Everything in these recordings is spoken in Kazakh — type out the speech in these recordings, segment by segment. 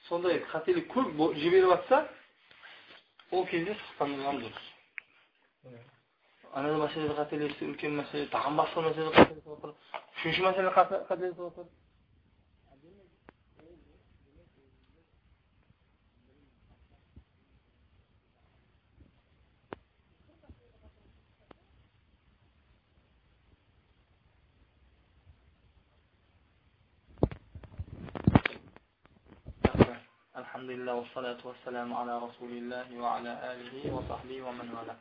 сондай қателік көп жіберіп жатса, ол кезде сақтандырған дұрыс. Ана мәселеде қателесті, үлкен мәселе, тағам басқа мәселеде қателесіп отыр, үшінші мәселеде қателесіп отыр. Alhamdulillah, wa salatu wa salamu ala rasulillahi wa ala alihi wa sahbihi wa man wala.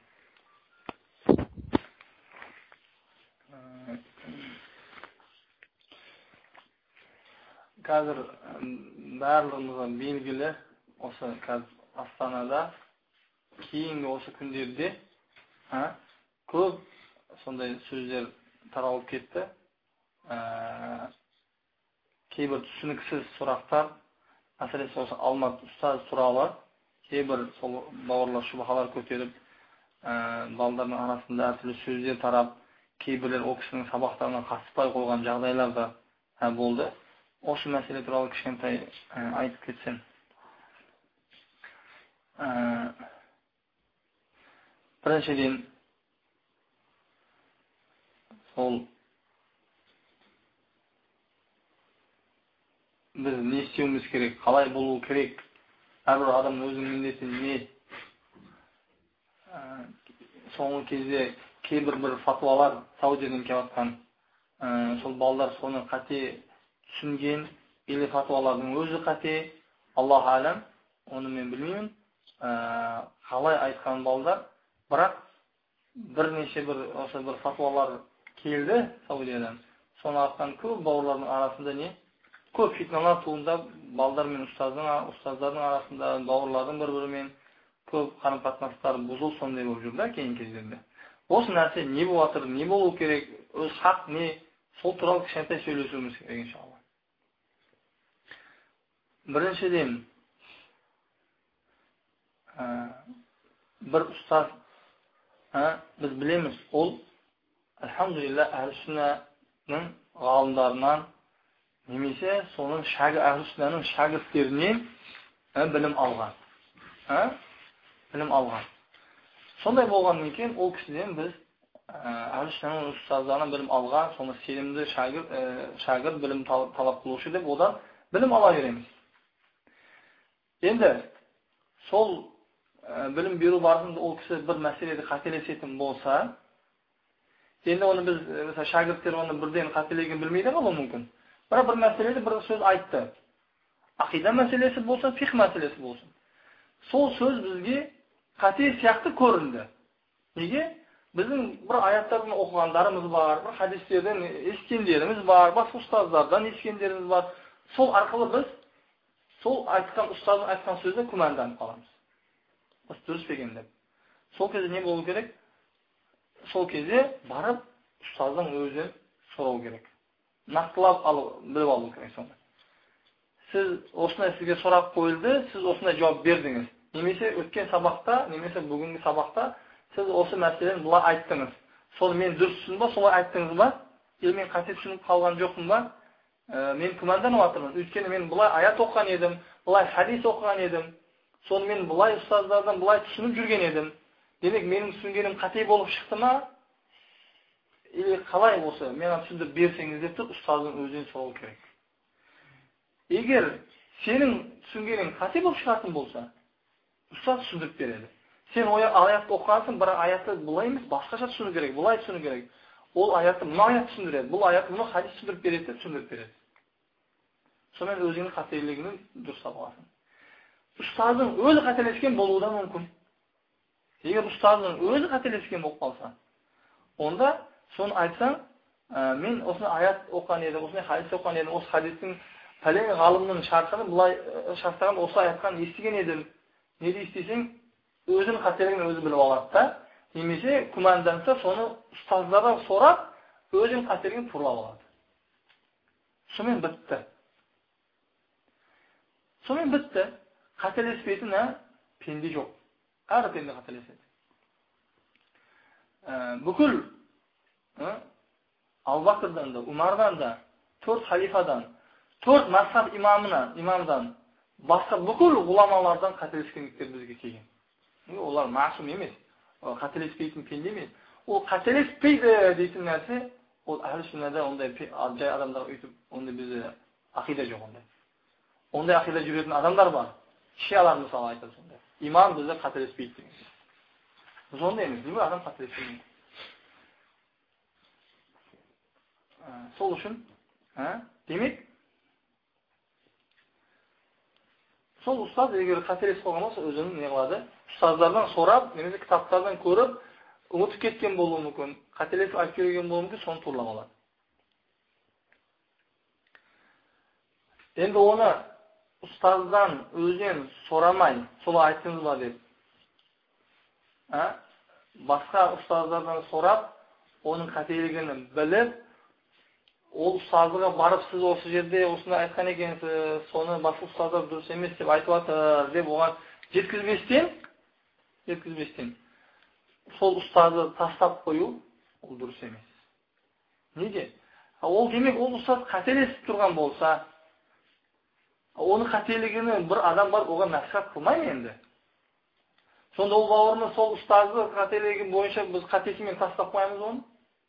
Қазір барлығымызға белгілі, осы қазір Астанада кейінгі осы күндерде көп сондай сөздер таралып кетті. Кейбір түсініксіз сұрақтар, әсіресе осы Алмат ұстаз туралы кейбір сол бауырлар шубахалар көтеріп, балдардың арасында әртүрлі сөздер тарап, кейбірлер о кісінің сабақтарына қатыспай қойған жағдайлар да болды. Осы мәселе туралы кішкентай айтып кетсем. Біріншіден, сол біз не істеуіміз керек, қалай болу керек, әрбір адамның өзінің міндеті не. Соңғы кезде кейбір фатуалар Саудиядан келіп жатқан, сол балдар соны қате түсінген, или фатуалардың өзі қате, Аллах әлем, оны мен білмеймін, қалай айтқан балдар, бірақ бірнеше бір фатуалар келді Саудиядан. Соны атқан көп бауырлардың арасында не? Көп фитналар туындап, балдар мен ұстаздардың арасында, бауырлардың бір-бірімен көп қарым-қатынастар бұзылып сондай болып жүр да кейін кездерде. Осы нәрсе не болып жатыр, не болу керек, өз хақ не, сол туралы кішкентай сөйлесуіміз керек иншалла. Біріншіден, бір ұстаз, біз білеміз, ол, әлхамдулилля, әл-сүннаның ғалымдарынан, немесе соның әл-сүннаның шәкірттерінен білім алған. Сондай болғаннан кейін, ол кісіден біз әл-сүннаның ұстаздарынан білім алған, соны сенімді шәкірт білім талап қылушы деп, одан білім ала береміз. Енді, сол білім беру барысында ол кісі бір мәселеде қателесетін болса, енді оны біз, шәкірттер оны бірден қателеген білмейді қалу мүмкін. Бірақ бір мәселеде бір сөз айтты. Ақида мәселесі болсын, фиқ мәселесі болсын. Сол сөз бізге қате сияқты көрінді. Неге? Біздің бір аяттардан оқығандарымыз бар, бір хадистерден ескендеріміз бар, басқа ұстаздардан ескендеріміз бар. Сол арқылы біз сол айтқан ұстаздың айтқан сөзді күмәнданып қаламыз. Осы дұрыс па екен деп. Сол кезде не болу керек? Сол кезде барып ұстаздың өзін сұрау керек. Нақтылап біліп алу керек сонда. Сіз осындай сізге сұрақ қойылды, сіз осындай жауап бердіңіз. Немесе өткен сабақта, немесе бүгінгі сабақта сіз осы мәселені бұлай айттыңыз. Соны мен дұрыс түсіндім ба, солай айттыңыз ба? Или мен қате түсініп қалған жоқпын ба? Мен күмәнданып жатырмын. Өйткені мен бұлай аят оқыған едім, бұлай хадис оқыған едім. Соны мен бұлай ұстаздардан бұлай түсініп жүрген едім. Демек, менің түсінгенім қате болып шықты ма? Или қалай болса, мен түсіндіріп берсеңіз деп тұр, ұстаздың өзінен сұрау керек. Егер сенің түсінгенің қате болып шығатын болса, ұстаз түсіндіріп береді. Сен аятты оқығансың, бірақ аятты бұлай емес, басқаша түсіну керек, бұлай түсіну керек. Ол аятты мұны аят түсіндіреді, бұл аятты мұны хадис түсіндіріп береді, түсіндіріп береді. Сонымен өзіңнің қателігінің дұрыс табыласың. Ұстаздың өзі қателескен болуы да мүмкін. Егер ұстаздың өзі қателескен болып қалса, онда соны айтсаң, мен осыны аят оқыған едім, осыны хадис оқыған едім, осы хадистің пәлен ғалымның шарттарын бұлай шарттаған, осы аятқан естіген едім. Не дейстесең, өзінің қателігін өзі біліп алады да, немесе күмәнданса, соны ұстаздарға сорап, өзінің қателігін турлап алады. Сонымен бітті. Қателеспейтін пенде жоқ. Әр пенде қателеседі. Бүкіл Абу-Бакрдан да, Умардан да, 4 халифадан, 4 мазхаб имамдан басқа бүкіл ғұламалардан қателескендіктер бізге келген. Олар масум емес, қателеспейтін пенде емес. Ол қателеспейді дейтін нәрсе, ол әхлі сүннада ондай жай адамдар өйтіп, ондай бізде ақида жоқ ондай. Ондай ақида жүретін адамдар бар. Шиалар мысалы айтады сондай. Имам бізде қателеспейді деген. Біз ондай емес, неге адам қателеспейді? Сол үшін, демек, сол ұстаз егер қателесіп қалған болса, өзінің не қылады? Ұстаздардан сорап, немесе кітаптардан көріп, ұмытып кеткен болуы мүмкін, қателесіп айтып келген болуы мүмкін, соны турлап алады. Енді оны ұстаздан өзінен сорамай, солай айттыңыз ба деп, басқа ұстаздардан сорап, оның қателігін біліп, ол ұстаздыға барып, сіз осы жерде осыны айтқан екенсіз, соны басқа ұстаздар дұрыс емес деп айтып жатыр деп оған жеткізбестен, сол ұстазды тастап қою, ол дұрыс емес. Неге? Ол демек, ол ұстаз қателесіп тұрған болса, оны қателігіні бір адам бар, оған насихат қылмаймын енді. Сонда ол бауырымыз сол ұстазды қателігі бойынша біз қатесімен тастап қоямыз оны.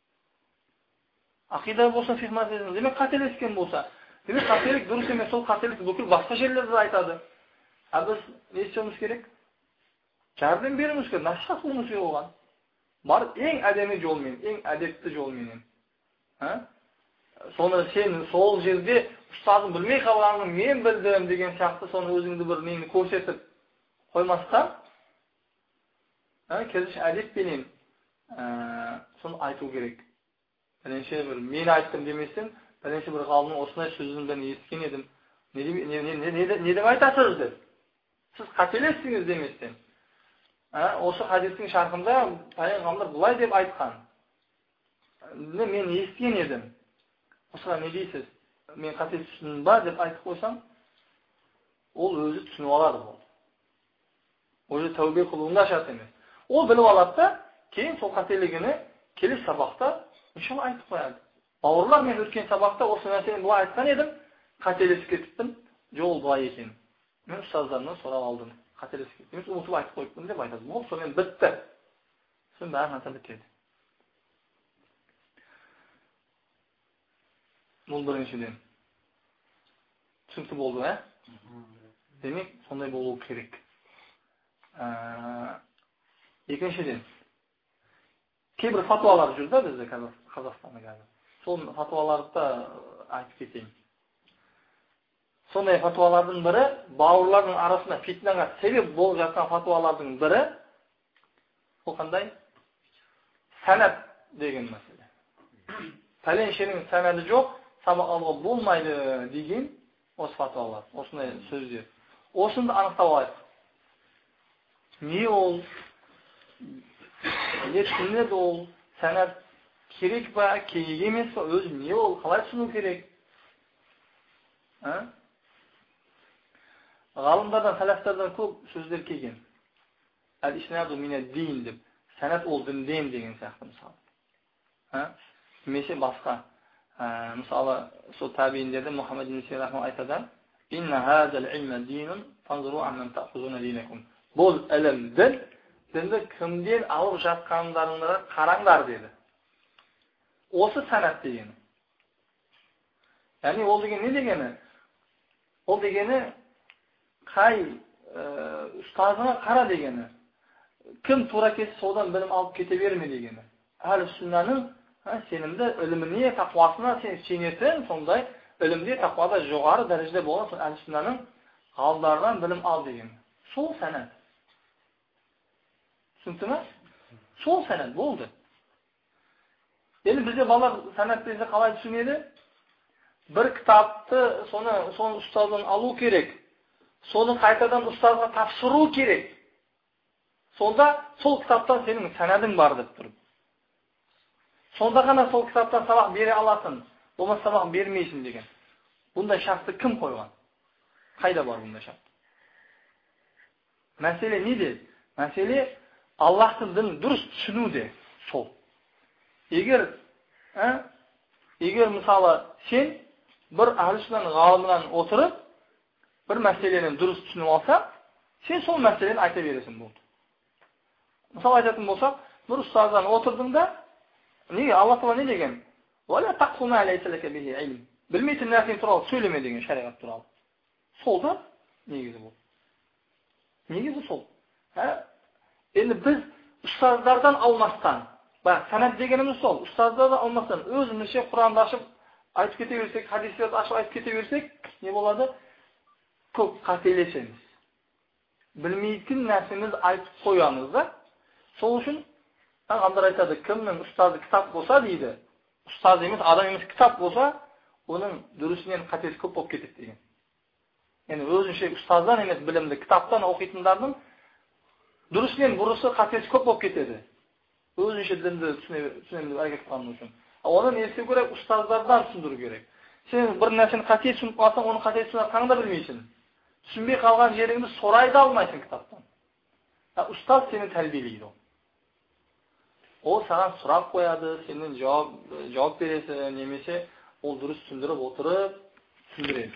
Ақида болса, фиқ мәселесінде, демек қателескен болса, демек қателік дұрыс емес, сол қателікті бүкіл басқа жерлерде айтады. Біз не істеуіміз керек? Жәрдем беруіміз керек, насихат қылуымыз керек оған. Барып ең әдемі жолмен, ең әдепті жолменен. Соны сен сол жерде ұстазың білмей қалғанын мен білдім деген сияқты соны өзіңді бір нені көрсетіп қоймастан, керісінше әдеппенен соны айту керек. Бірінші бір мен айттым деместен, бірінші бір ғалымның осындай сөзін мен естіген едім. Не деп айтасыз деп? Сіз қателестіңіз деместен. Осы хадистің шарқында пайғамбар бұлай деп айтқан. Мен естіген едім. Осыға не дейсіз? Мен қате түсіндім ба деп айтып қойсам, ол өзі түсініп алады бұл. Өзі тәубе қылуында шарт емес. Ол біліп алады да, кейін сол қателігіні келесі сабақта иншалла айтып қояды. Бауырлар, мен өткен сабақта осы нәрсені бұлай айтқан едім, қателесіп кетіппін, жол бұлай екен. Мен ұстаздарымнан сұрап алдым. Қателесіп кеттім, ұмытып айтып қойыппын деп айтады. Ол сонымен бітті. Соның бәрі нәрсе бітеді. Бұл біріншіден. Түсінікті болды, Демек, сондай болу керек. Екіншіден, кейбір фатуалар жүрді бізде Қазақстанда қазір. Сол фатуаларды айтып кетейін. Сондай фатуалардың бірі, бауырлардың арасында фитнаға себеп болып жатқан фатуалардың бірі, ол қандай? Сәнәт деген мәселе. Пәленшенің сәнәді жоқ, сабақ алуға болмайды деген осы фатуалар, осындай сөздер. Осында анықтап алайық. Не ол? Не түсінеді ол? Сәнәт керек па, керек емес па? Өзі не ол? Қалай түсіну керек? Ғалымдардан, сәләфтардан көп сөздер келген. Әл-иснаду минад-дин деп. Сәнәт ол дінден деген сияқты мысалы. Немесе басқа. Мысалы, сол табииндерде Мұхаммед ибн Сирин рахман айтады: "Инна хазал илма динун, фанзуру амман таъхузуна динакум." Бұл ілім дін, дінді кімден алып жатқандарыңызға қараңдар деді. Осы сәнәт дегені. Яғни ол деген не дегені? Ол дегені қай ұстазыңа қара дегені. Кім тура кетсе содан білім алып кете берме дегені. Әхлі сүннаның сенімді іліміне, тақуасына сен сенетін, сондай ілімде, тақуада жоғары дәрежеде болған әхлі сүннаның ғалымдарынан білім ал дегені. Сол сәнәт. Түсінікті ме? Сол сәнәт болды. Енді бізде балалар сәнәт десе қалай түсінеді? Бір кітапты соны ұстаздан алу керек. Соны қайтадан ұстазға тапсыру керек. Сонда сол кітаптан сенің сәнәдің бар деп тұрып. Сонда ғана сол кітаптан сабақ бере аласың. Болмаса сабақ бермейсің деген. Бұндай шартты кім қойған? Қайда бар бұндай шарт? Мәселе неде? Мәселе Аллахтың дінін дұрыс түсінуде сол. Егер мысалы сен бір әхлі сүннаның ғалымынан отырып, bir мәселені дұрыс түсініп алса, сен сол мәселені айта бересің болды. Мысалы айтатын болсақ, бір ұстаздан отырдың да, неге Алла Тағала не деген? "Уәлә тақфу ма ләйса ләка бихи илм". Білмейтін нәрсе туралы сөйлеме деген шариғат туралы. Сол да негізі бұл. Негізі сол. Енді біз ұстаздардан алмастан, бақ, санат дегеніміз сол, ұстаздардан алмастан өзімізше Құранды ашып айтып кете берсек, хадистерді ашып айтып кете берсек, не болады? Көп қателесеміз. Білмейтін нәрсеміз айтып қоямыз да. Сол үшін адамдар айтады, кімнің ұстазы кітап болса дейді, ұстаз емес, адам емес кітап болса, оның дұрысынан қатесі көп болып кетеді деген. Yani өзінше ұстаздан емес білімді кітаптан оқитындардың дұрысынан бұрысы қатесі көп болып кетеді. Өзінше дінді түсінемін деп әрекет қылғаны үшін. Оны не істеу керек? Ұстаздардан түсіндіру керек. Сен бір нәрсені қате түсініп қалсаң, оның қате түсініп да білмейсің. Түсінбей қалған жеріңді сұрай да алмайсың кітаптан. Ұстаз сені тәрбиелейді. Ол саған сұрақ қояды, сенен жауап бересі, немесе ол дұрыс түсіндіріп отырып түсіндіреді.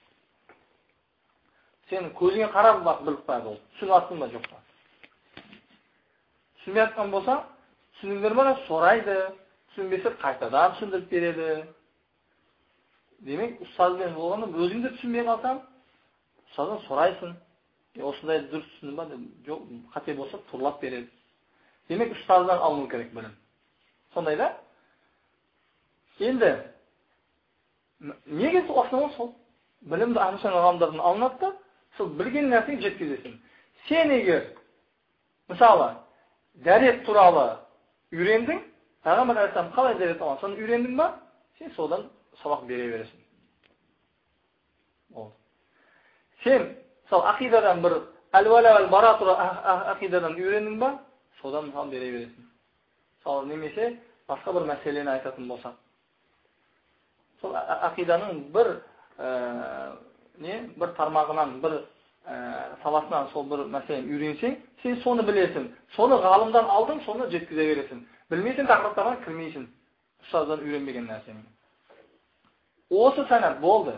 Сен көзіңе қарап бақ біліп қояды ол. Түсініп аттың ба жоқ па? Түсінбей атқан болса, түсіндіңдер ме? Сұрайды, түсінбесе қайтадан түсіндіріп береді. Демек, ұстазбен болғанда өзіңді түсінбей қалсаң, ұстаздан сұрайсың. Осындай дұрыс түсіндің ба? Жоқ, қате болса тұрлап береді. Демек, ұстаздан алыну керек білім. Сондай да? Енді, негізі основа сол. Білімді Ахмад ғалымдардан алынады да, сол білген нәрсені жеткізесің. Сен егер, мысалы, дәрет туралы үйрендің, Пайғамбар алейхиссалам қалай дәрет алған, соны үйрендің ба? Сен содан сабақ бере бересің. Сен, мысалы, ақидадан бір әл-уәлә вәл-бара туралы ақидадан үйрендің ба? Содан мысалы бере бересің. Мысалы, немесе басқа бір мәселені айтатын болсақ. Сол ақиданың бір тармағынан, бір саласынан сол бір мәселені үйренсең, сен соны білесің. Соны ғалымдан алдың, соны жеткізе бересің. Білмейсің, тақырыптарға кірмейсің. Ұстаздан үйренбеген нәрсені. Осы сәнәд болды.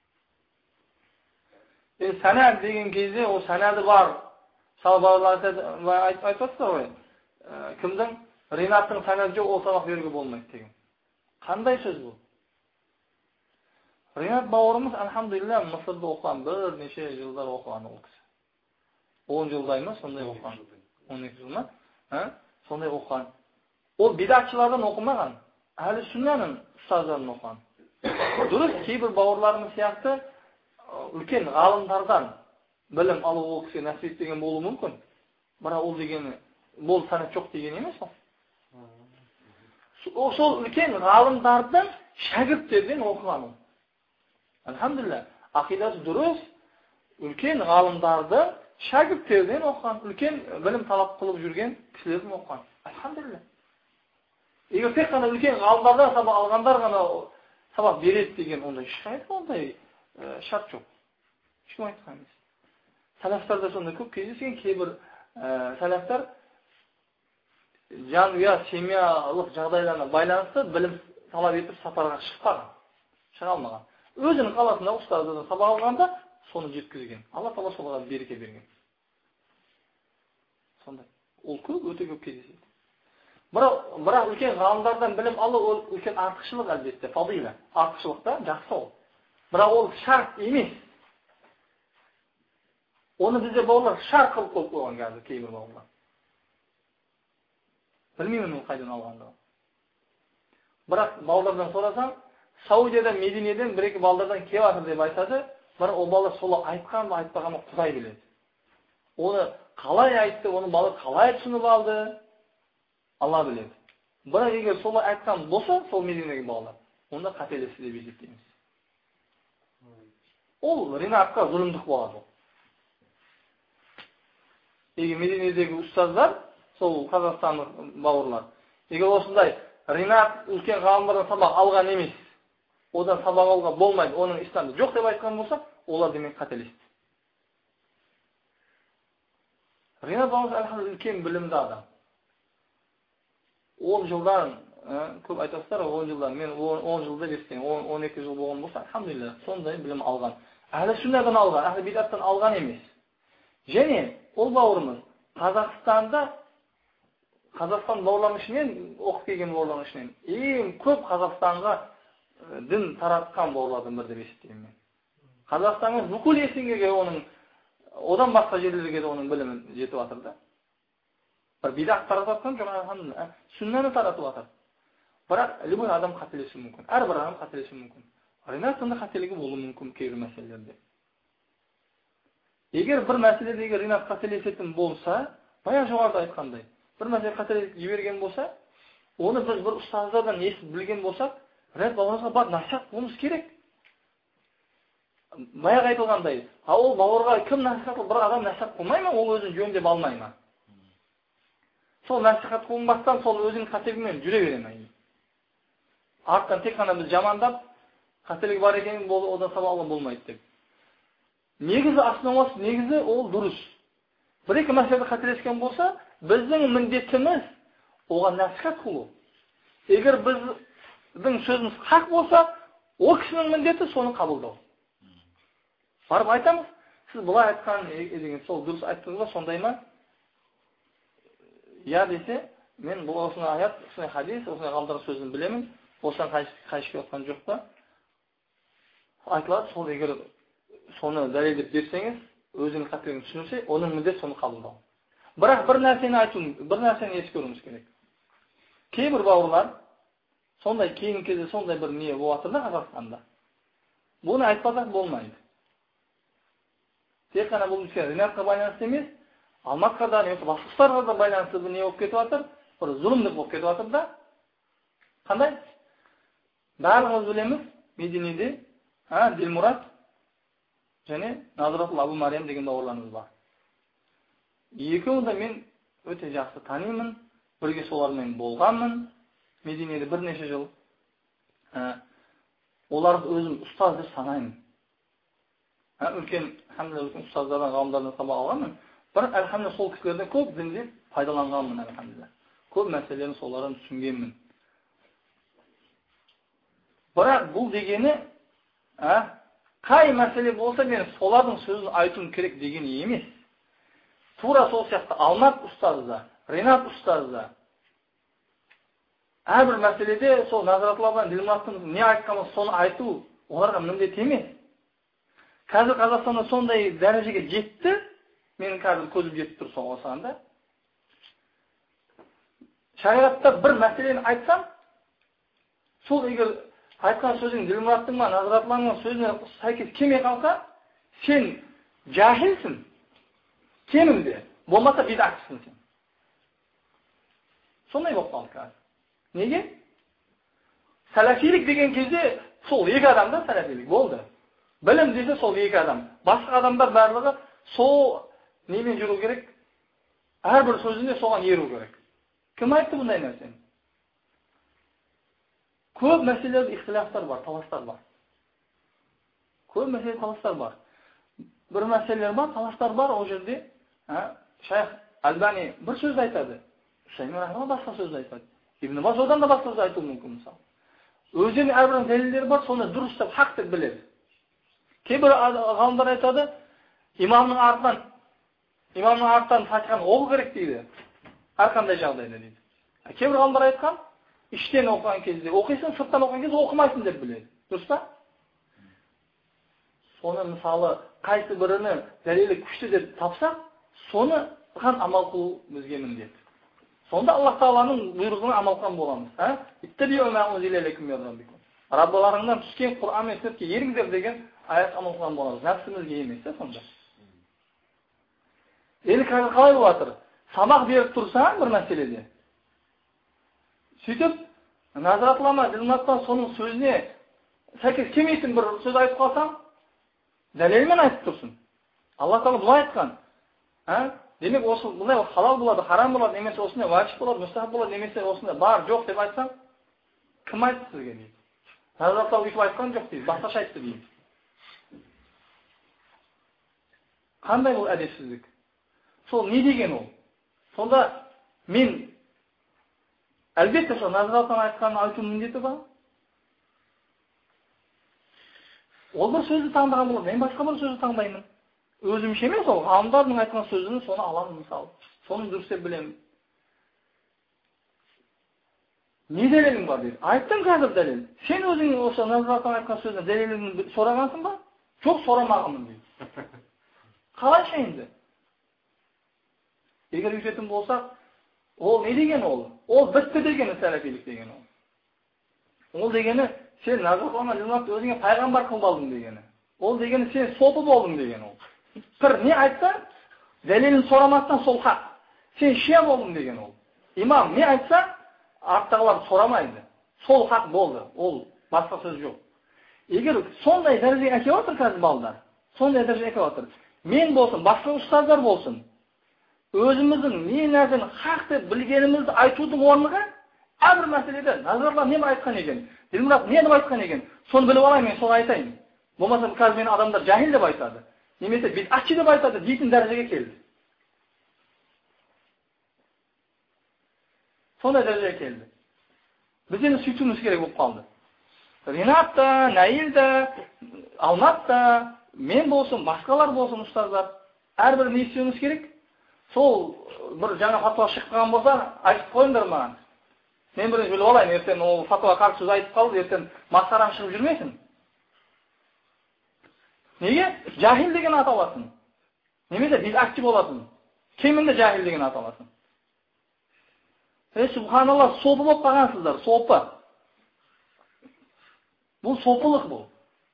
Сәнәд деген кезде, ол сәнәді бар. Салбарлар айтасыздар ғой. Кімдің? Ринаттың сәнәді жоқ, ол сабақ беруге болмайды деген. Қандай сөз бұл? Ринат бауырымыз, алхамдулилля, Мысырда оқыған, бір неше жылдар оқыған ол кісі. 10 жылдай ма, сондай оқыған. 12 жыл ма? Сондай оқыған. Ол бидатшылардан оқымаған. Әлі сүннаның ұстаздардан оқыған. Дұрыс, кейбір бауырларымыз сияқты үлкен ғалымдардан білім алу ол кісіге нәсіп етпеген болуы мүмкін. Бірақ ол дегені, бол сәнәт жоқ деген емес ол. Сол үлкен ғалымдардан шәкірттерден оқыған ол. Алхамдулилля, ақидасы дұрыс, үлкен ғалымдарды шәкірттерден оқыған, үлкен білім талап қылып жүрген кісілерден оқыған. Алхамдулилля. Егер тек қана үлкен ғалымдардан сабақ алғандар ғана сабақ береді деген ондай ондай шарт жоқ. Ешкім айтқан емес. Сәләфтарда сондай көп кездескен, кейбір сәләфтар жанұя, семьялық жағдайларына байланысты білім талап етіп сапарға шықпаған, шыға алмаған. Өзінің қаласында ұстаздан сабақ алғанда соны жеткізген. Алла Тағала соларға береке берген. Сондай. Ол көп, өте көп кездеседі. Бірақ үлкен ғалымдардан білім алу ол үлкен артықшылық әлбетте, фадила. Артықшылықта жақсы ол. Бірақ ол шарт емес. Оны бізде бауырлар шарт қылып қойған қазір кейбір бауырлар. Білмеймін ол қайдан алғанды. Бірақ бауырлардан сұрасам, Саудиядан, Мединеден бір-екі балдардан келіп жатыр деп айтады, бірақ ол балдар солай айтқан ба, айтпаған ба Құдай біледі. Оны қалай айтты, оны балдар қалай түсініп алды, Алла біледі. Бірақ егер солай айтқан болса, сол Мединедегі балдар, онда қателесті деп есептейміз. Ол ринатқа зұлымдық болады. Егер Мединедегі ұстаздар, сол қазақстандық бауырлар, егер осындай ринат үлкен ғалымдардан сабақ алған емес, одан сабақ алуға болмайды, оның исламда жоқ деп айтқан болса, олар демек қателесті. Ринат бауырымыз әлхамдулилля үлкен білімді адам. 10 жылдан, көп айтасыздар, 10 жылдан, мен 10 жылда естен, 12 жыл болған болса, әлхамдулилля, сондай білім алған. Әхлі сүннадан алған, әхлі бидаттан алған емес. Және ол бауырымыз Қазақстан бауырларының ішінен, оқып келген бауырларының ішінен ең көп Қазақстанға дін таратқан бауырлардың бірі деп есептеймін мен. Қазақстанның бүкіл есенгеге одан басқа жерлерге де оның білімі жетіп жатыр да. Бір бидат таратып жатқан жоқ, сүннаны таратып жатыр. Бірақ любой адам қателесуі мүмкін. Әрбір адам қателесуі мүмкін. Ринаттың да қателігі болуы мүмкін кейбір мәселелерде. Егер бір мәселеде Ринат қателесетін болса, баяғы жоғарыда айтқандай, бір мәселе қателесіп жіберген болса, оны біз бір ұстаздардан естіп білген болсақ, Ринат бауырымызға бар насихат қылуымыз керек. Баяғы айтылғандай, ол бауырға кім насихат қылып, бір адам насихат қылмай ма, ол өзін жөндеп алмай ма? Сол насихат қылынбастан сол өзінің қателігімен жүре бере ме? Арттан тек қана біз жамандап, қателік бар екенін одан сабақ алуға болмайды деп. Негізі основасы, негізі ол дұрыс. Бір-екі мәселеде қателескен болса, біздің міндетіміз оған насихат қылу. Егер біздің сөзіміз хақ болса, ол кісінің міндеті соны қабылдау. Барып айтамыз, сіз бұлай айтқан деген сол дұрыс айттыңыз ба, сондай ма? Я десе, мен бұл осындай аят, осындай хадис, осындай ғалымдардың сөзін білемін, осыдан қайшы келіп жатқан жоқ па? Айтылады, сол егер соны дәлелдеп берсеңіз, өзінің қателігін түсінсе, оның міндеті соны қабылдау. Бірақ бір нәрсені ескеруіміз керек. Кейбір бауырлар сондай кейінгі кезде сондай бір не болып жатыр да Қазақстанда. Бұны айтпасақ болмайды. Тек қана бұл бізге Ринатқа байланысты емес, Алматқа да, немесе басқа ұстарға да байланысты бір не болып кетіп жатыр, бір зұлымдық болып кетіп жатыр да. Қандай? Барлығымыз білеміз, Мединеде Дилмурат және Назратул Абу Мариям деген бауырларымыз бар. Екеуін де мен өте жақсы танимын, бірге солармен болғанмын, Мединеде бірнеше жыл. Оларды өзім ұстаз деп санаймын. Үлкен ұстаздардан, ғалымдардан сабақ алғанмын. Бірақ әлхамдулилlah сол кісілерден көп дінде пайдаланғанмын әлхамдулилlah. Көп мәселелерін солардан түсінгенмін. Бірақ бұл дегені, қай мәселе болса мен солардың сөзін айтуым керек дегені емес. Тура сол сияқты Алмат ұстазы, Ринат ұстазы. Әрбір мәселеде сол Назратулладан Дилмураттың не айтқанын соны айту оларға міндет емес. Қазір Қазақстанда сондай дәрежеге жетті, менің қазір көзім жетіп тұр соған осығанда. Шариғатта бір мәселені айтсам, сол егер айтқан сөзің Дилмураттың ма, Назратулланың сөзіне сәйкес келмей қалса, сен жахилсің, кемінде, болмаса бидатшысың сен. Сондай болып қалды қазір. Неге? Сәләфилік деген кезде сол екі адамда сәләфилік болды. Білім десе сол екі адам. Басқа адамдар барлығы сол немен жүру керек? Әрбір сөзінде соған еру керек. Кім айтты бұндай нәрсені? Көп мәселелерде ихтилафтар бар, таластар бар. Көп мәселе таластар бар. Бір мәселелер бар, таластар бар, ол жерде Шайх Альбани бір сөз айтады. Шайхин рахимахуллах басқа сөз айтады. Ибн Баз одан да басқа сөз айтуы мүмкін мысалы. Өзінің әрбір дәлелдері бар, соны дұрыс деп, хақ деп біледі. Кейбір ғалымдар айтады, имамның артынан фатиханы оқу керек дейді. Әрқандай жағдайда дейді. Кейбір ғалымдар айтқан, іштен оқыған кезде оқисың, сырттан оқыған кезде оқымайсың деп біледі. Дұрыс па? Соны мысалы қайсы біріні дәлелі күшті деп тапсақ, соны қан амал қылу бізге міндет. Сонда Аллах Тағаланың бұйрығына амал қылған боламыз. Раббаларыңнан түскен Құран мен сүннетке еріңдер деген аят амал қылған боламыз. Нәпсімізге емес, сонда. Енді қазір қалай болып жатыр? Сабақ беріп тұрсаң бір мәселеде. Сөйтіп, Назратуллама, Дилмураттан соның сөзіне сәйкес келмейтін бір сөз айтып қалсаң, дәлелмен айтып тұрсың. Алла Тағала бұлай айтқан. Демек, осы бұлай халал болады, харам болады, немесе осындай ваджиб болады, мұстахаб болады, немесе осындай бар, жоқ деп айтсаң, кім айтты сізге дейді? Назратулла өйтіп айтқан жоқ дейді, басқаша айтты дейді. Қандай бұл әдепсіздік? Сол не деген ол? Сонда мен әлбетте сол Назратулланың айтқанын айту міндеті бар. Ол бір сөзді таңдаған болады, мен басқа бір сөзді таңдаймын. Өзімше емес, ол ғалымдардың айтқан сөзін соны аламын мысалы. Соны дұрыс деп білемін. Не дәлелің бар дейді. Айттым қазір дәлел. Сен өзің осы Назарбаевтың айтқан сөзіне дәлелін сұрағансың ба? Жоқ, сұрамағанмын дейді. Қалайша енді? Егер өйтетін болсақ, ол не деген ол? Ол бітті дегені сәләфилік деген ол. Ол дегені сен Назарбаевты өзіңе пайғамбар қылып алдың дегені. Ол дегені сен сопы болдың деген ол. Бір не айтса, дәлелін сұрамастан сол хақ. Сен шия болдың деген ол. Имам не айтса, арттағылар сұрамайды. Сол хақ болды. Ол басқа сөз жоқ. Егер сондай дәрежеге әкеліп отыр қазір балдар, сондай дәрежеге әкеліп отыр. Мен болсын, басқа ұстаздар болсын, өзіміздің не нәрсені хақ деп білгенімізді айтудың орныға, әрбір мәселеде Назарлар не айтқан екен, Ділмұрат не айтқан екен, соны біліп алайын, мен соны айтайын. Болмаса қазір мені адамдар жахил деп айтады, немесе бидатчы деп айтады дейтін дәрежеге келді. Сондай дәрежеге келді. Біз енді сөйтуіміз керек болып қалды. Ринат та, Наил да, Алмат та, мен болсын, басқалар болсын ұстаздар, әрбір не істеуіміз керек? Сол бір жаңа фатуа шыққан болса, айтып қойыңдар маған. Мен бірінші біліп алайын, ертең ол фатуа қарсы сөз айтып қалды, ертең масқарам шығып жүрмесін. Неге? Жахил деген аталасын. Немесе бидатчы болатын. Кемінде жахил деген аталасын. Субханалла, сопы болып қалғансыздар, сопы. Бұл сопылық бұл.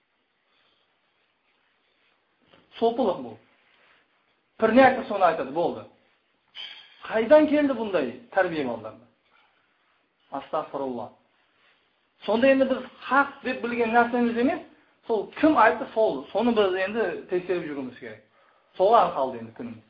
Сопылық бұл. Бір не айтты, соны айтады, болды. Қайдан келді бұндай тәрбие балдарда? Астағфирулла. Сонда енді біз хақ деп білген нәрсеміз емес, сол кім айтты, соны біз енді тексеріп жүруіміз керек. Соған қалды енді күніміз.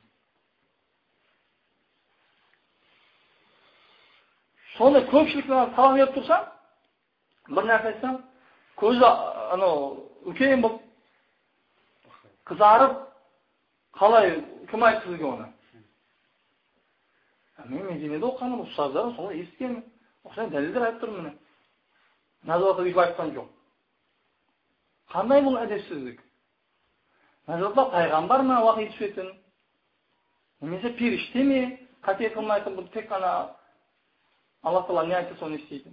Сонда көпшіліктен талап етіп тұрсам, бір нәрсе айтсам, көзі үлкен болып, қызарып, қалай, кім айтты сізге оны? Мен Мединеде оқығаным, ұстаздарын солай естігенмін. Осылай дәлелдер айтып тұрмын міне. Назарбаев өйтіп айтқан жоқ. Қандай бұл әдепсіздік? Назарбаев пайғамбар ма уақи түсетін? Немесе періште ме? Қате қылмайтын, бұл тек қана Аллах Тағала не айтса соны істейтін.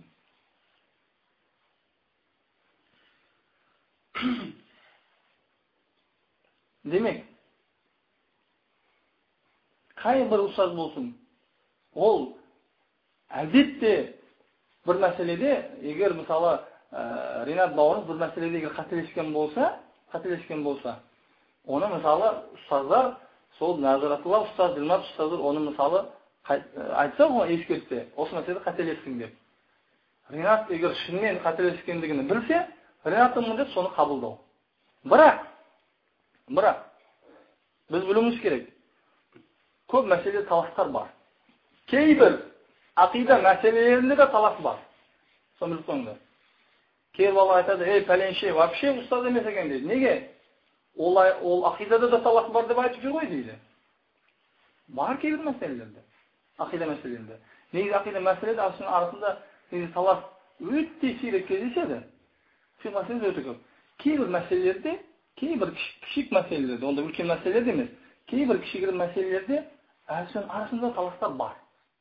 Демек, қай бір ұстаз болсын, ол әлбетте бір мәселеде, егер мысалы Ринат бауырымыз бір мәселеде егер қателескен болса, оны мысалы ұстаздар, сол Назаратулла ұстаз, Ділмат ұстаздар, оны мысалы айтса, оны ескертсе, осы мәселеде қателестің деп. Ринат егер шынымен қателескендігін білсе, Ринаттың міндеті соны қабылдау. Бірақ біз білуіміз керек. Көп мәселеде таластар бар. Кейбір ақида мәселелерінде де талас бар. Соны біліп қойыңдар. Кейбір бала айтады, пәленше, вообще ұстаз емес екен дейді. Неге? Ол ақидада да талас бар деп айтып жүр ғой дейді. Бар кейбір мәселелерде. Ақида мәселелерінде. Негізі ақида мәселелерде арасында негізі талас өте сирек кездеседі. Өте көп. Кейбір мәселелерде, кейбір кішік мәселелерде, онда үлкен мәселелерде емес, кейбір кішігірім мәселелерде арасында таластар бар.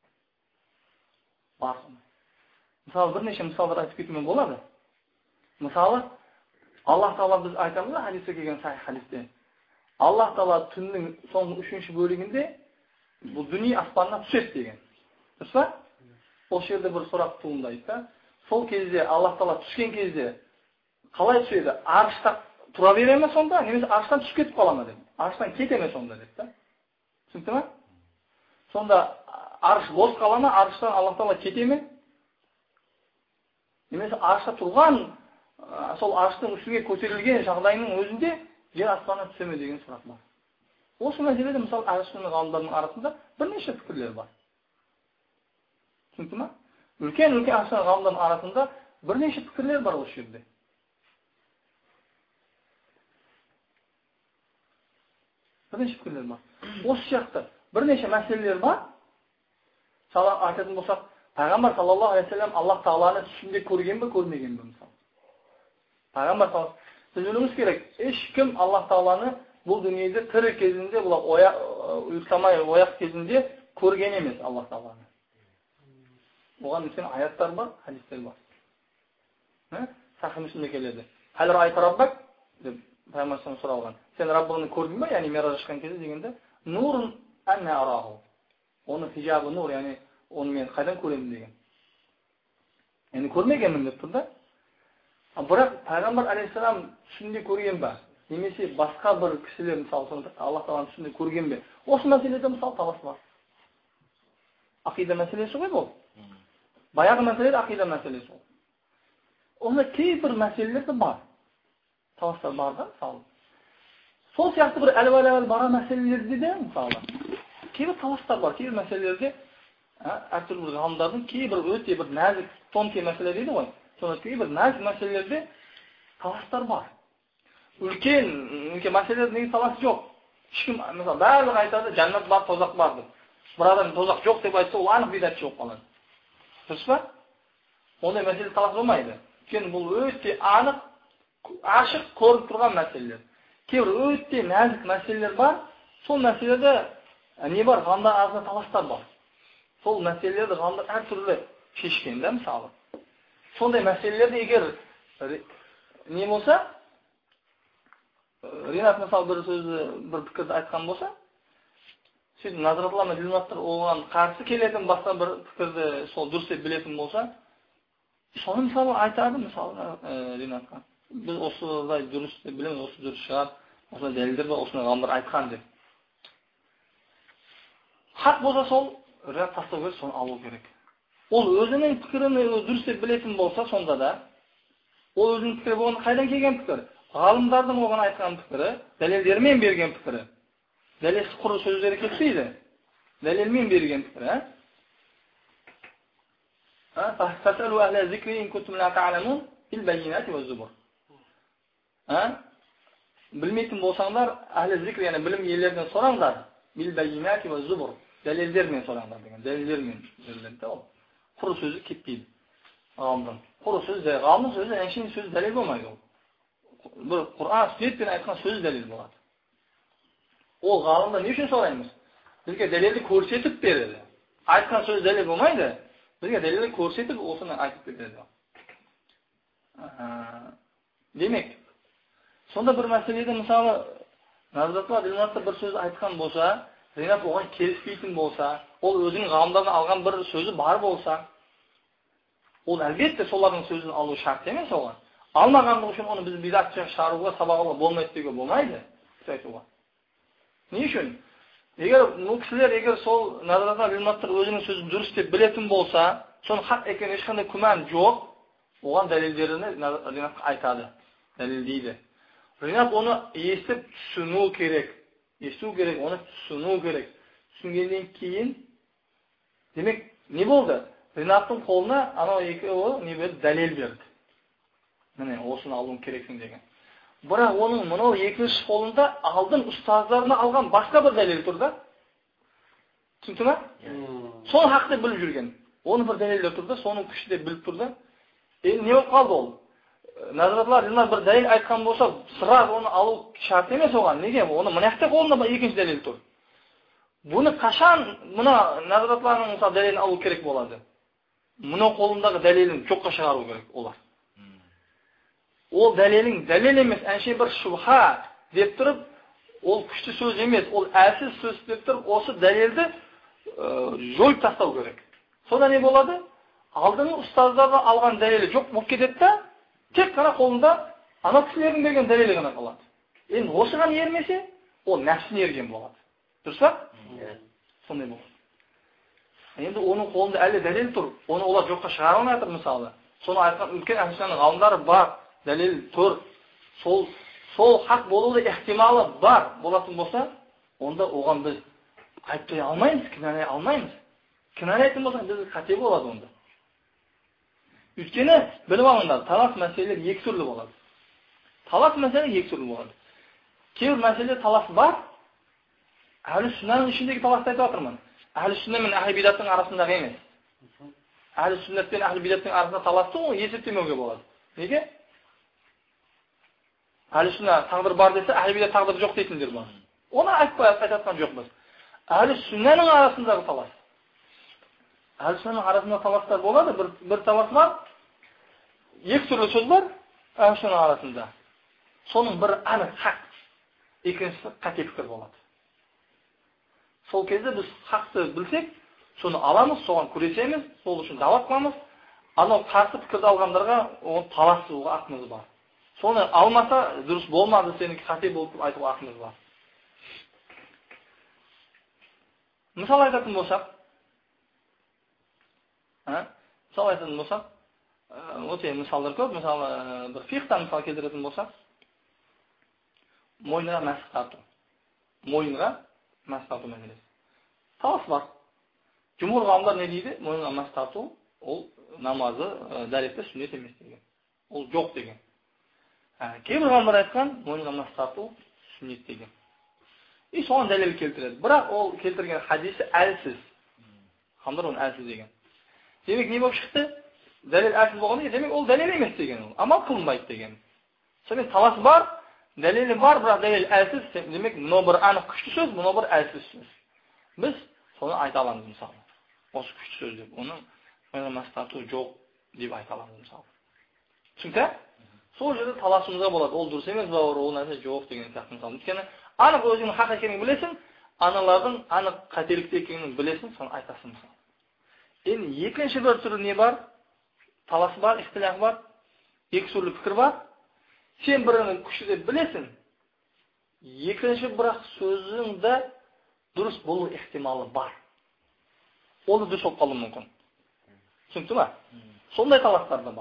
Мысалы, бірнеше мысалдар айтып кетумен болады. Мысалы, Аллах Тағала біз айтамыз да, хадисте келген сахих хадисте. Аллах Тағала түннің соңғы 3-ші бөлігінде бұл дүние аспанына түседі деген. Дұрыс па? Ол жерде бір сұрақ туындайды. Сол кезде Аллах Тағала түскен кезде қалай түседі? Аршта тұра бере ме сонда, немесе арштан түсіп кетіп қала ма деп. Арштан кете ме сонда деп та. Түсінікті ме? Сонда арш бос қала ма, арштан Аллах Тағала кете ме? Немесе аршта тұрған, сол арштың үстіге көтерілген жағдайының өзінде жер аспаннан түсе ме деген сұрақ бар. Осы мәселеде мысалы аршының ғалымдарының арасында бірнеше пікірлер бар. Түсінікті ме? Үлкен аршының ғалымдарының арасында бірнеше пікірлер бар осы жерде. Бірнеше пікірлер бар. Осы сияқты бірнеше мәселелер бар. Мысалы айтатын болсақ, Пайғамбар саллаллаху алейхи ва саллям Аллах Тағаланы түсінде көрген бе, көрмеген бе мысалы. Пайғамбар саллаллаху Biz bilmemiz gerek. Hiç kim Allah Taala'nı bu dünyada tiri kezinde, uyuklamay oyak kezinde ko'rgan emas Allah Taala'nı. Oğan için ayetler var, hadisler var. Sahih Müslim'de keladi. Hal ra'ayta rabbak? deb Peygamberden so'ralgan. Sen Rabbini ko'rdingmi? Ya'ni Miraj chiqqan kezi deganda, nurun anna arahu. Onu hijabı nur, ya'ni onu men qaydan ko'raman degan. Ya'ni ko'rmaganman deb turdi. Biroq Payg'ambar alayhisalom shunday ko'rganmi? Nemesi boshqa bir kishilar misol Alloh taolani shunday ko'rganmi? O'sha masalada misol tavas bor. Aqida masalasi bu. Bayaq masalada aqida masalasi. Onda bir meseleler de var. Tavaslar var da, sağ olun. Sol siyahta bir elval bara meselelerde de, sağ olun. Bir tavaslar var, bir meselelerde, her türlü bir hamdardın, bir öte bir nazik, tonki meseleleri de var. Sonra bir nazik meselelerde tavaslar var. Ülke meselelerde neyi tavası yok. Şimdi mesela bazı ayetlarda cennet var, tozak vardır. Buradan tozak yok diye ayetse, o anık bidatçı yok falan. Hırs var? Onda mesele tavası olmaydı. Çünkü bu öte anık, aşık ko'rib turgan meseleler. Kebir öte nazik meseleler var. Sol meselede ne var? G'amda ağzına tavaslar var. Sol meselelerde g'amda her türlü şişkende misali. Sonday meselelerde eğer ne olsa, Rinat misal bir sözü, bir fikirde aytgan bolsa, siz nazarlarına bilmektir olan karşı kelетін başka bir fikirde sol dürüst deb bilетін bolsa, Sonra misal aytardı misal Rinat'a. Biz osada dürüst bilemiz, osu dürüst шығар, osada delildir ve osuna gamlar aytkan deb. Hak bolsa sol Rinat tastau керек, соны алу керек. Ол өзінің пікірін дұрыс деп білетін болса, сонда да, ол өзінің пікірі болғанда қайдан келген пікір? Ғалымдардың оған айтқан пікірі, дәлелдермен берген пікірі. Дәлелсіз құр сөздері кетпейді. Дәлелмен берген пікірі. فاسألوا أهل الذكر إن كنتم لا تعلمون بالبينات والزبر. Bilmeytin bolsаңlar, ahli zikr, yani bilim yerlerinden sorаңlar. Bilbeyinati ve zubur. Delillerмен sorаңlar degan. Delillerмен verildi o. Kuru sözü ketmeydi. Ağamdan. Kuru söz de, ağamın sözü, enşin sözü delil olmaydı o. Bir Kur'an sünnetten aytkan sözü delil болады. O ağamdan ne için sorayımız? Bizge delildi ko'rsatib beradi. Aytkan söz delil olmaydı. Bizga delilni ko'rsatib, o'sini aytib beradi. Demak, sonda bir masalada misol nazratlar ilmlarda bir so'z aytgan bo'lsa, Rinat o'g'an kelishmaydigan bo'lsa, o o'zining g'amdan olgan bir so'zi bor bo'lsa, o albatta so'larning so'zini olish shart emas o'g'an. Almaganligi uchun uni biz bidatchi sharuga sabog'iga bo'lmaydi dega bo'lmaydi. Ne uchun? Eğer bu kişiler sol nazardan bilmektir özünün sözü dürüst deb bilетін bolsa, son hak eken hech qanday kuman yo'q, oğan delillerini Rinat aytadi, delil deydi. Rinat onu eshitib tushunu kerak. Eshituv kerak, onu tushunu kerak. Tushungandan keyin demak, ne bo'ldi? Rinatning qo'lina ana ikkovi ne berdi? Dalil berdi. Mana o'sini olum keraksin degan. Biroq onun mana ikkinchi qo'lida oldin ustozlarni olgan boshqa bir dalil turdi. Tushundingmi? Son haqda bilib yurgan. Onu bir dalillar turdi, so'ning kuchida bilib turdi. Endi ne bo'lib qoldi u? Nazratlar bir dalil aytgan bo'lsa, sirab onu olib shart emas o'g'an. Nega? Uni mana yoqda qo'lida ikkinchi dalil tur. Buni qachon buni nazratlarning misol dalilini olib kerak bo'ladi? Buni qo'limdagi dalilni cho'qqa chiqarib kerak ular. O dalilin dalil emas, ancha bir shubha deb turib, o kuchli so'z emas, o asil so'z deb turib, o'sha dalilni jo'yib tashlab kerak. Sonra ne bo'ladi? Oldingi ustozlardan olgan dalili yo'q bo'lib ketadi-da, tek qana qo'lda ana kishilarning bergan dalili gina qoladi. Endi o'shidan yermasa, o nafsini yergan bo'ladi. Dursa? Shunday bo'ladi. Endi onun qo'lida әлі dalil tur, onu ular yo'qqa chiqara olmaydi misoli. So'ni aytgan ulkan ahlislarning g'amlari bor. Dalil tur, sol haq bo'luvda ehtimoli bor bo'lатын bo'lsa, onda o'g'an biz aytay olmaymiz, kinalay olmaymiz. Kinalayotgan bo'lsa, biz xato bo'ladi onda. Өйткені bilib olinglar, talaq masalalar ikki turli bo'ladi. Talaq masalasi ikki turli bo'ladi. Кейбір masala talaq bor. Ahli sunnatning ishidagi talaqni aytib o'tirman. Ahli sunnat bilan ahli bidatning orasidagi emas. Ahli sunnat bilan ahli bidatning orasida talaqni eslatmauga bo'ladi. Nega? Ahli sunna taqdir bor desa, ahli bidat taqdir yo'q deysindir bu. Оны айтатқан жоқпыз. Ahli sunnaның арасындағы талас. Ahli sunnaның арасында таластар болады. Bir талас бар. Екі түрлі сөз бар ahli sunnaның арасында. Соның бір анық хақ, екіншісі қате пікір болады. Сол кезде біз хақты білсек, соны аламыз, соған күресеміз, сол үшін дауат қыламыз. Анау қарсы пікірді алғандарға оны таласуға ақымыз бар. Соны алмаса, дұрыс болмады, сенікі қате болып айтуға ақымыз бар. Мысал айтатын болсақ, өте мысалдар көп. Мысалы, бір фихтан мысал келтіретін болсақ, мойынға мәсіх тарту. Мойынға мәсіх тарту мәселесі. Талас бар. Жұмһур ғалымдар не дейді? Мойынға мәсіх тарту, ол намазы дәретте сүннет емес деген. Ол жоқ деген. Кейбір ғалымдар айтқан, мойынға мәсіх тарту сүннет деген. И соған дәлел келтіреді. Бірақ ол келтірген хадисі әлсіз. Ғалымдар оны әлсіз деген. Демек не болып шықты? Дәлел әлсіз болғанда, демек ол дәлел емес деген ол. Амал қылынбайды деген. Сонымен талас бар, дәлелі бар, бірақ дәлел әлсіз. Демек, мұны бір анық күшті сөз, мұны бір әлсіз сөз. Біз соны айта аламыз мысалы. Осы күшті сөз деп. Оның мойынға мәсіх тарту жоқ деп айта аламыз мысалы. Түсінікті? Сол жерде таласымызға болады. Ол дұрыс емес ба, ол нәрсе жоқ деген сияқты мысалы. Өйткені анық өзіңнің хақ екенін білесің, аналардың анық қателікте екенін білесің, соны айтасың мысалы. Енді екінші бір түрі не бар? Талас бар, ихтиляф бар, екі түрлі пікір бар. Сен бірінің күшті деп білесің. Екінші бірақ сөзіңді дұрыс болу ихтималы бар. Ол дұрыс болып қалуы мүмкін. Түсінікті ме? Сондай таластар да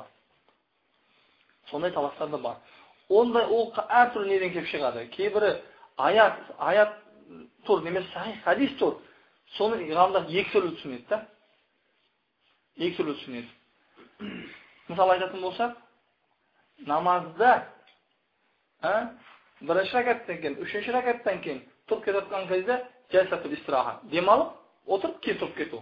бар. Ондай ол әртүрлі неден келіп шығады. Кейбірі аят тұр, немесе сахих хадис тұр. Соны ғалымдар екі түрлі түсінеді. Екі түрлі түсінеді. Мысалы айтатын болсақ, намазда бірінші ракаттан кейін, үшінші ракаттан кейін тұрып кеткен кезде жәлсатул истираха. Демалып, отырып, кейін тұрып кету.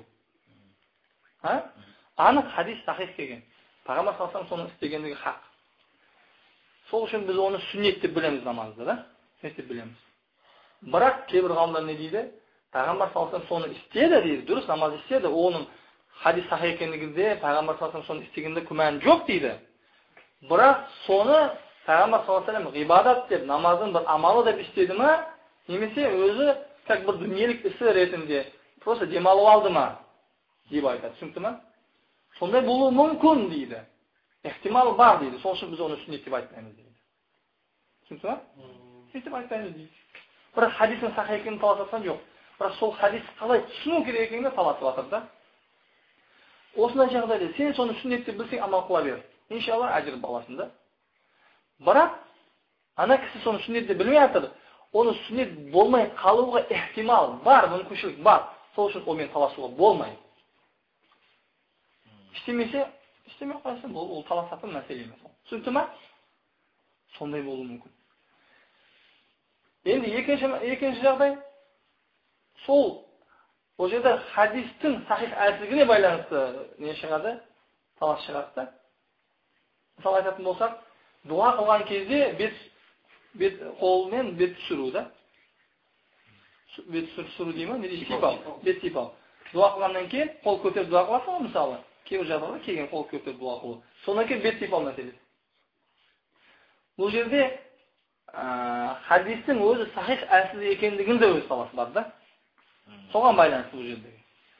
Анық хадис сахих келген. Пайғамбар саллаллаху алейхи соны істегендігі хақ. Сол үшін біз оны сүннет деп білеміз намазда, да? Сүннет деп білеміз. Бірақ кейбір ғалымдар не дейді? Пайғамбар саллаллаху алейхи соны істеді дейді, дұрыс намаз істеді. Оның хадис сахих екендігінде пайғамбар саллаллаху алейхи соны істегенде күмән жоқ дейді. Бірақ соны пайғамбар саллаллаху алейхи ғибадат деп, намазың бір амалы деп істеді ме, немесе өзі как бір дүниелік ісі ретінде просто демалып алды ма деп айтады. Түсінікті ме? Сондай болуы мүмкін дейді. Ихтимал бар дейді. Сол үшін біз оны сүннет деп айтпаймыз дейді. Түсінікті ме? Сүннет деп айтпаймыз дейді. Бірақ хадистің сахих екенін таласатқан жоқ. Бірақ сол хадис қалай түсіну керек екенін таласып жатыр да. Осындай жағдайда сен соны сүннет деп білсең амал қыла бер. Иншалла әжір баласында. Бірақ ана кісі соны сүннет деп білмей жатыр. Оны сүннет болмай қалуға ихтимал бар, мүмкіншілік бар. Сол үшін онымен таласуға болмайды. İstemese, isteme қалайсың, ол таласатын мәселе емес. Түсінікті ме? Сондай болуы мүмкін. Енді екінші жағдай, сол жерде хадистің сахих әлсіздігіне байланысты не шығады? Талас шығады. Мысалы айтатын болсақ, дуа қылған кезде қолмен бет түсіру да. Бет түсіру деймін, не дейді? Сипал. Бет сипал. Дуа қылғаннан кейін қол көтеріп дуа қыласың, мысалы. Кейбір жағдайда келген қол көтеріп дуа қылу. Сонан кейін бет сипал мәселесі. Бұл жерде хадистің өзі сахих әлсіз екендігінде өз таласы бар да. Соған байланысты бұл жердегі.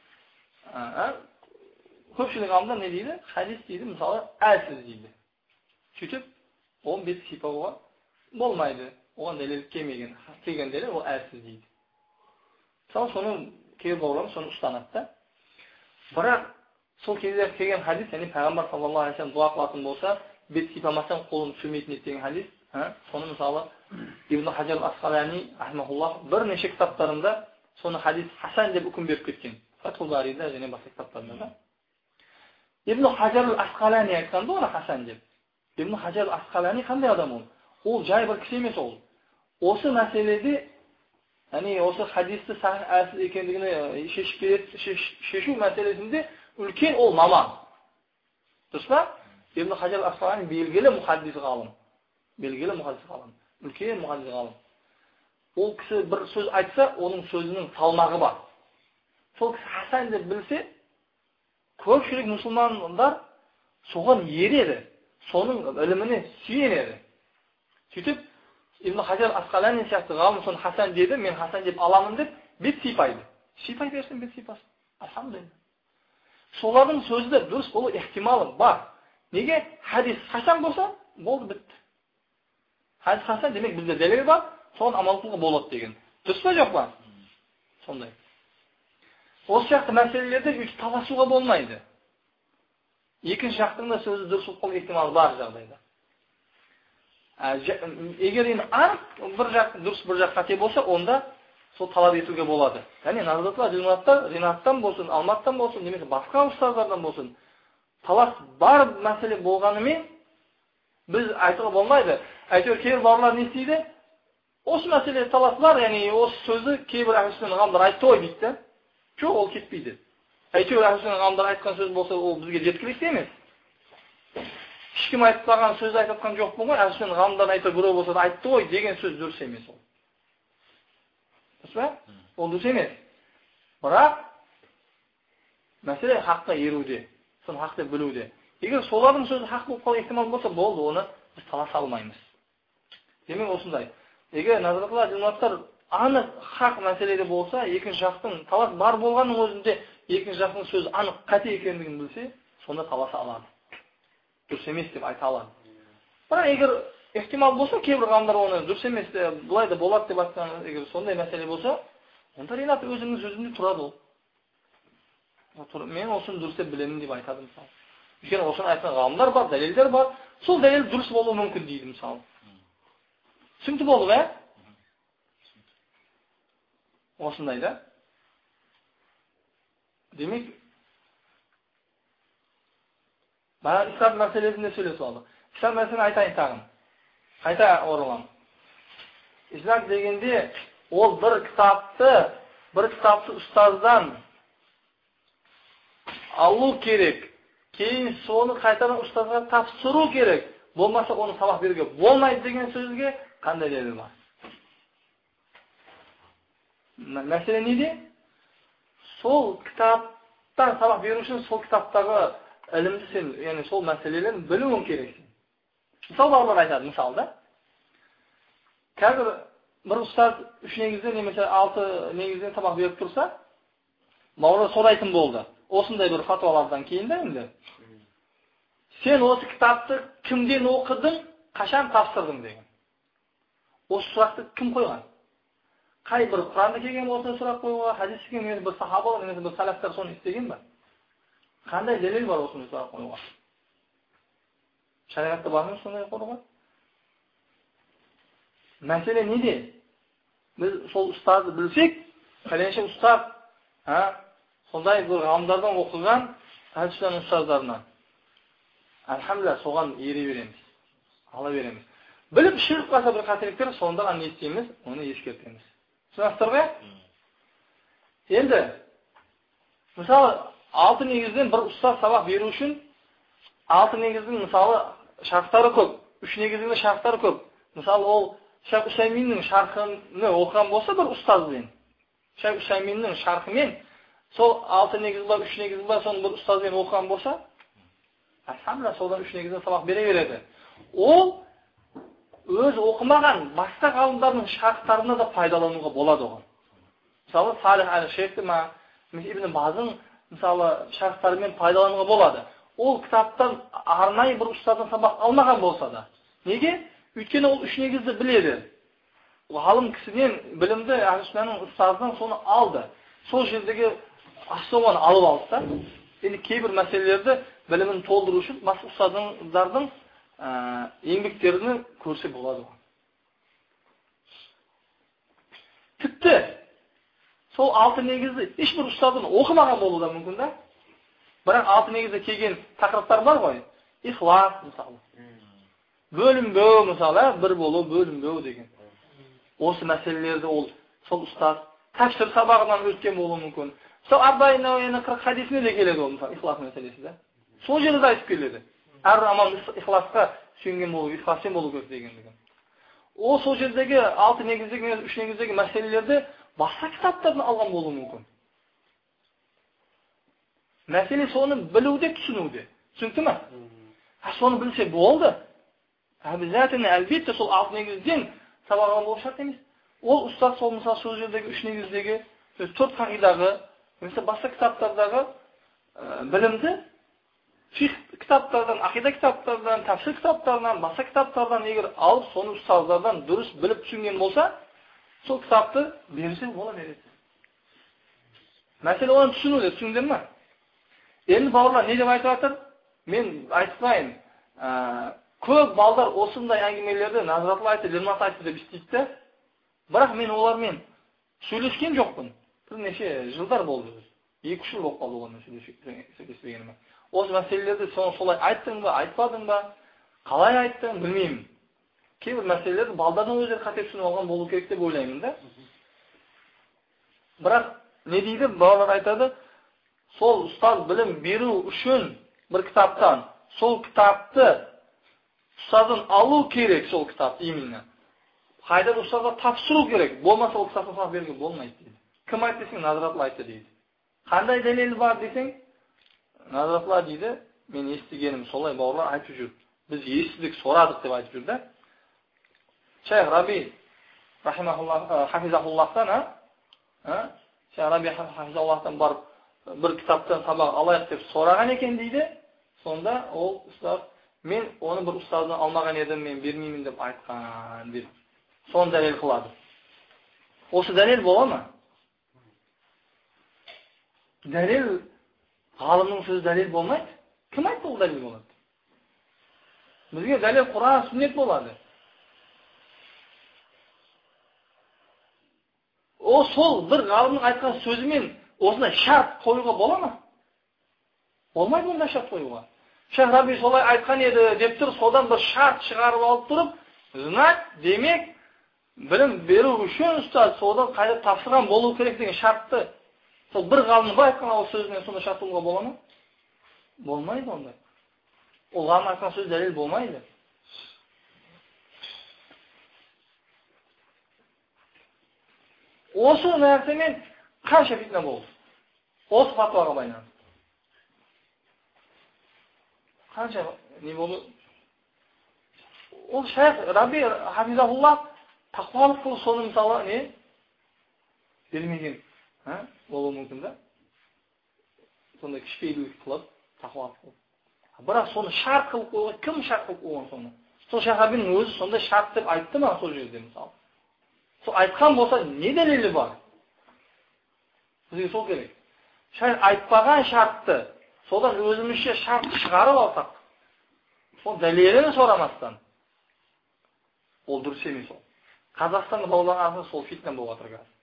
Көпшілік ғалымдар не дейді? Хадис дейді, мысалы, әлсіз дейді. Сөйтіп, оған бет сипауға болмайды. Оған дәлел келмеген. Келген дәлел ол әлсіз дейді. Мысалы, соны кейбір бауырларымыз соны ұстанады да. Бірақ сол кезде келген хадис, яғни пайғамбар саллаллаху алейхи ва саллям дуа қылатын болса, бет сипамасаң қолын түсірмейтін деген хадис. Соны мысалы Ибн Хаджар ал-Асқалани рахимахуллах бірнеше кітаптарында соны хадис хасан деп үкім беріп кеткен. Фатхул Барида және басқа кітаптарында. Ибн Хаджар ал-Асқалани айтқан да оны хасан деп. Ибн Хаджар ал-Асқалани қандай адам ол? Ол жай бір кісі емес ол. Осы мәселеде, яғни осы хадисті сахих әлсіз екендігіне шешу мәселесінде үлкен ол маман. Дұрыс па? Ибн Хаджар ал-Асқалани белгілі мұхаддис ғалым. белгілі мұхаддис ғалым, үлкен мұхаддис ғалым. Ол кісі бір сөз айтса, оның сөзінің салмағы бар. Сол кісі Хасан деп білсе, көпшілік мұсылмандар соған ереді, соның іліміне сүйенеді. Сөйтіп, Ибн Хаджар Асқалани сияқты ғалым соны Хасан деді, мен Хасан деп аламын деп, бет сипайды. Сипай берсін, бет сипасын. Алхамдулилла. Солардың сөзі де дұрыс болу ихтималы бар. Неге? Хадис Хасан болса, болды бітті. Хадис Хасан демек бізде дәлел бар, соған амал қылуға болады деген. Дұрыс па жоқ па? Сондай. Осы сияқты мәселелерде үш таласуға болмайды. Екінші жақтың да сөзі дұрыс болу ихтималы бар жағдайда. Егер енді анық бір жақ дұрыс, бір жақ қате болса, онда сол талап етуге болады. Яғни назарда Ринаттан болсын, Алматтан болсын, немесе басқа ұстаздардан болсын, талас бар мәселе болғанымен біз айтуға болмайды. Әйтеуір кейбір бауырлар не істейді? Осы мәселе талас бар, яғни осы сөзді кейбір әхлі ғалымдар айтты ғой дейді. Жоқ, ол кетпейді. Әйтеуір әхлі ғалымдар айтқан сөз болса, ол бізге жеткілікті емес. Ешкім айтпаған сөз айтқан жоқ болмай, әхлі ғалымдар айтты біреу болса да айтты ғой деген сөз дұрыс емес ол. Ол дұрыс емес. Бірақ мәселе хаққа еруде, соны хақ деп білуде. Егер солардың сөзі хақ болып қалу ихтимал болса, болды, оны біз таласа алмаймыз. Демек осындай. Егер назарда дилматтар анық хақ мәселеде болса, екінші жақтың талас бар болғанның өзінде екінші жақтың сөзі анық қате екендігін білсе, сонда таласа алады. Дұрыс емес деп айта алады. Бірақ егер ихтимал болса, кейбір ғалымдар оны дұрыс емес, бұлай да болады деп айтқан, егер сондай мәселе болса, онда Ринат өзінің сөзінде тұрады ол. Мен осыны дұрыс деп білемін деп айтады мысалы. Өйткені осыны айтқан ғалымдар бар, дәлелдер бар. Сол дәлел дұрыс болуы мүмкін дейді мысалы. Түсінікті болды ма? Осындай да. Демек, бана ислам мәселесінде сөйлесіп алды. Ислам мәселені айтайын тағын. Қайта оралам. Ислам дегенде ол бір кітапты ұстаздан алу керек. Кейін соны қайтадан ұстазға тапсыру керек. Болмаса оны сабақ беруге болмайды деген сөзге қандай дәлел бар? Мәселе неде? Сол кітаптан сабақ беру үшін сол кітаптағы ілімді сен, яғни сол мәселелерін білуің керексің. Мысал барлар айтады, мысалда. Қазір бір ұстаз 3 негізден немесе 6 негізден сабақ беріп тұрса, бауырлар сұрайтын болды. Осындай бір фатуалардан кейін де енді. Сен осы кітапты кімден оқыдың, қашан тапсырдың деген. Осы сұрақты кім қойған? Қай бір Құранда келген осындай сұрақ қойған, хадисте келген бір сахабалар немесе бір салафтар соны істеген ба? Қандай дәлел бар осындай сұрақ қойған? Шариғатта бар ма сондай қойған? Мәселе неде? Біз сол ұстазды білсек, пәленше ұстаз, сондай бір ғалымдардан оқыған хадистен ұстаздарынан. Алхамдулилlah, соған ере береміз. Ала береміз. Біліп ширк қалса бір қателіктер, сонда не істейміз, оны ескертеміз. Түсінесіздер ме? Енді, мысалы, 6 негізден бір ұстаз сабақ беру үшін 6 негіздің мысалы шарттары көп, 3 негіздің шарттары көп. Мысалы, ол Шайх Усайминнің шархыны оқыған болса бір ұстазбен, Шайх Усайминнің шархымен сол 6 негіз бар, 3 негіз бар, соны бір ұстазбен оқыған болса, алхамдулилlah, содан 3 негізден сабақ бере береді. Ол өз оқымаған басқа ғалымдардың шарттарына да пайдалануға болады оған. Мысалы, Салих әл-Шейхті ма, Ибн Базың мысалы шарттарымен пайдалануға болады. Ол кітаптан арнайы бір ұстаздан сабақ алмаған болса да. Неге? Өйткені ол 3 негізді біледі. Ғалым кісіден білімді әхлі-сүнненің ұстазынан соны алды. Сол жердегі основаны алып алды да. Енді кейбір мәселелерді білімін толтыру үшін басқа ұстаздардың еңбектерін көрсе болады. Тіпті сол 6 негізді ешбір ұстаздан оқымаған болуы да мүмкін да. Бірақ 6 негізде келген тақырыптар бар ғой. Ихлас мысалы. Бөлінбеу мысалы, бір болу, бөлінбеу деген. Осы мәселелерді ол сол ұстаз тәфсір сабағынан өткен болуы мүмкін. Сол Арбаин Науиның 40 хадисіне де келеді ол мысалы, ихлас мәселесі да. Сол жерде айтып келеді. Әр аман ихласқа сүйенген болу, итқасын болу керек дегендігі. Ол сол жердегі 6 негіздегі, 3 негіздегі мәселелерді басқа кітаптардан алған болуы мүмкін. Мәселе соны білуде, түсінуде. Түсінікті ме? Соны білсе болды. Обязательно, әлбетте сол 6 негізден сабақ алған болу шарт емес. Ол ұстаз сол мысалы сол жердегі 3 негіздегі 4 қағидағы, немесе басқа кітаптардағы білімді фиқх кітаптардан, ақида кітаптардан, тафсир кітаптарынан, басқа кітаптардан егер алып, соны ұстаздардан дұрыс біліп түсінген болса, сол кітапты берсе бола береді. Мәселе оны түсінуде, түсіндіңдер ме? Енді бауырлар не деп айтып жатыр? Мен айтпайын. Көп балдар осындай әңгімелерді Назратыл айтты, Лермат айтты деп істейді. Бірақ мен олармен сөйлескен жоқпын. Бірнеше жылдар болды. 2-3 жыл болып қалды оған сөйлеспегеніме. Осы мәселелерді солай айттың ба, айтпадың ба, қалай айттың, білмеймін. Кейбір мәселелерді балдардан өздері қате түсініп алған болу керек деп ойлаймын да. Бірақ не дейді? Балалар айтады, сол ұстаз білім беру үшін бір кітаптан, сол кітапты ұстаздан алу керек, сол кітапты именно. Қайда ұстазға тапсыру керек, болмаса ол кітаптан сабақ беруге болмайды дейді. Кім айтты десең, Назратыл айтты дейді. Қандай дәлелі бар десең, Назратыл дейді, мен естігенім солай бауырлар айтып жүр. Біз естідік, сорадық деп айтып жүр да. Шайх Раби Хафизахуллахтан, Шайх Раби Хафизахуллахтан барып бір кітаптан сабақ алайық деп сораған екен дейді. Сонда ол ұстаз, мен оны бір ұстаздан алмаған едім, мен бермеймін деп айтқан деп. Соны дәлел қылады. Осы дәлел бола ма? Дәлел, ғалымның сөзі дәлел болмайды. Кім айтты ол дәлел болады? Бізге дәлел Құран, сүннет болады. О, сол бір ғалымның айтқан сөзімен осындай шарт қоюға бола ма? Болмайды ондай шарт қоюға. Шайх Раби солай айтқан еді деп тұр, содан бір шарт шығарып алып тұрып, знать, демек, білім беру үшін ұстаз содан қайда тапсырған болу керек деген шартты. Сол бір ғалымның ба айтқан ол сөзінен сонда шарт болуға бола ма? Болмайды ондай. Ол ғалым айтқан сөз дәлел болмайды. Осы нәрсемен қанша фитна болды? Осы фатуаға байланысты. Қанша не болды? Ол Шайх Раби Хафизахуллах тақуалық қылып соны мысалы не? Бермеген. Болуы мүмкін да? Сонда кішпейлік қылып, тақуалық қылып. Бірақ соны шарт қылып қойған, кім шарт қылып қойған соны? Сол Шайх Рабиның өзі сондай шарт деп айтты ма сол жерде мысалы? Сол айтқан болса, не дәлелі бар? Бізге сол керек. Шайх айтпаған шартты, содан өзімізше шарт шығарып алсақ, сол дәлелін сорамастан, ол дұрыс емес ол. Қазақстанда бауырлар арасында сол фитна болып жатыр қазір.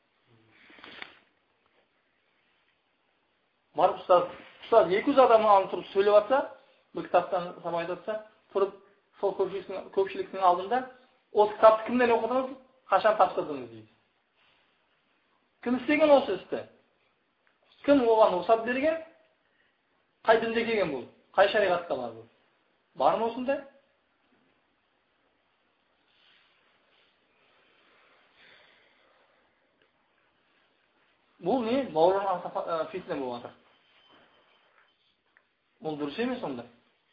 Барып ұстаз 200 адамның алдында тұрып сөйлеп жатса, бір кітаптан сабақ айтып жатса, тұрып сол көпшіліктің алдында, осы кітапты кімнен оқыдыңыз? Қашан тапсырдыңыз дейді. Кім істеген осы істі? Кім оған рұқсат берген? Қай дінде келген бұл? Қай шариғатта бар бұл? Бар ма осындай? Бұл не? Бауырларының фитна болып жатыр. Ол дұрыс емес онда.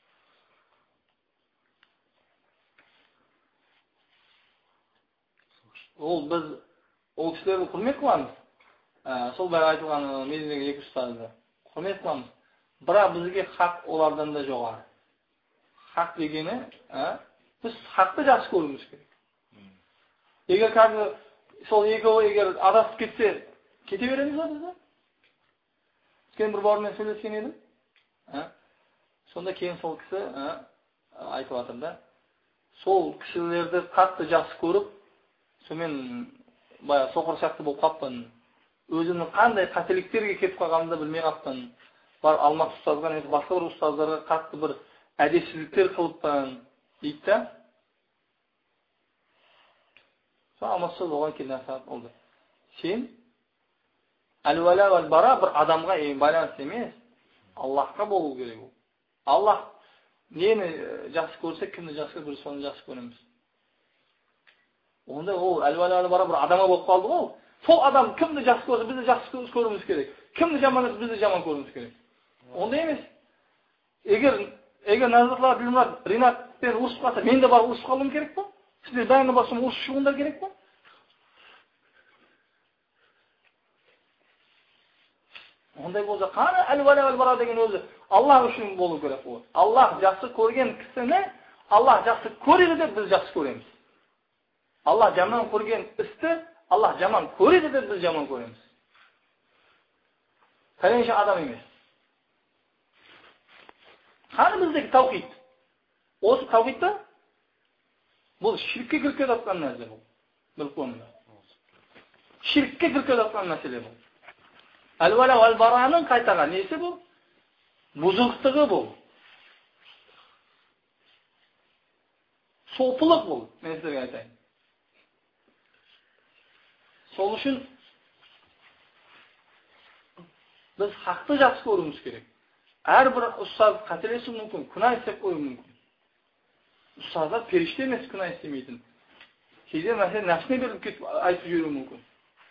Ол біз ол кісілерді құрмет қыламыз. Сол бәрі айтылған Мединедегі 2 ұстазды құрмет қыламыз. Бірақ бізге хақ олардан да жоғары. Хақ дегені, біз хақты жақсы көруіміз керек. Егер қазір сол екеуі егер адасып кетсе, кете береміз ба бізді? Кейін бір бауырмен сөйлескен едім. Сонда кейін сол кісі айтып жатыр да, сол кісілерді қатты жақсы көріп, сонымен бая соқыр сияқты болып қаппын. Өзімнің қандай қателіктерге кетіп қалғанымды білмей қаппын. Бар Алмат ұстазға немесе басқа бір ұстаздарға қатты бір әдепсіздіктер қылыппын дейді да. Сол Алмат ұстаз оған келген насихат болды. Сен әл-уәлә вәл-бара бір адамға байланысты емес, Аллахқа болу керек ол. Аллах neni жақсы көрсек, kimni жақсы көрсек, соны жақсы көреміз. Онда ол әл-вәлі бара бір адама болып қалды ғой. Сол адам kimni жақсы көрсе, бізді жақсы көруіміз керек. Kimni жаман көрсе, бізді жаман көруіміз керек. Онда емес. Егер Назатлар Билмат Ринатпен ұрысып қалса, мен де барып ұрысып қалуым керек пе? Сіздер бәріне барсам ұрысып шығуыңдар керек пе? Ондай болса, қана әл-вәлі бара деген өзі Аллах үшін болу керек ол. Аллах жақсы көрген кісіні Аллах жақсы көреді деп біз жақсы көреміз. Аллах жаман көрген істі Аллах жаман көреді деп біз жаман көреміз. Пәленше адам емес. Қаны біздегі тауқид. Осы тауқидта бұл ширкке кіріп жатқан нәрсе бұл. Біліп қойыңдар. Ширкке кіріп жатқан мәселе бұл. Әл-вәлә вәл-бараның қайтаға несі бұл? Бұзықтығы бұл. Сопылық бұл, мен сіздерге айтайын. Сол үшін біз хақты жақсы көруіміз керек. Әрбір ұстаз қателесуі мүмкін, күнә істеп қоюы мүмкін. Ұстаздар періште емес күнә істемейтін. Кейде мәселе нәпсіне беріліп кетіп айтып жүруі мүмкін.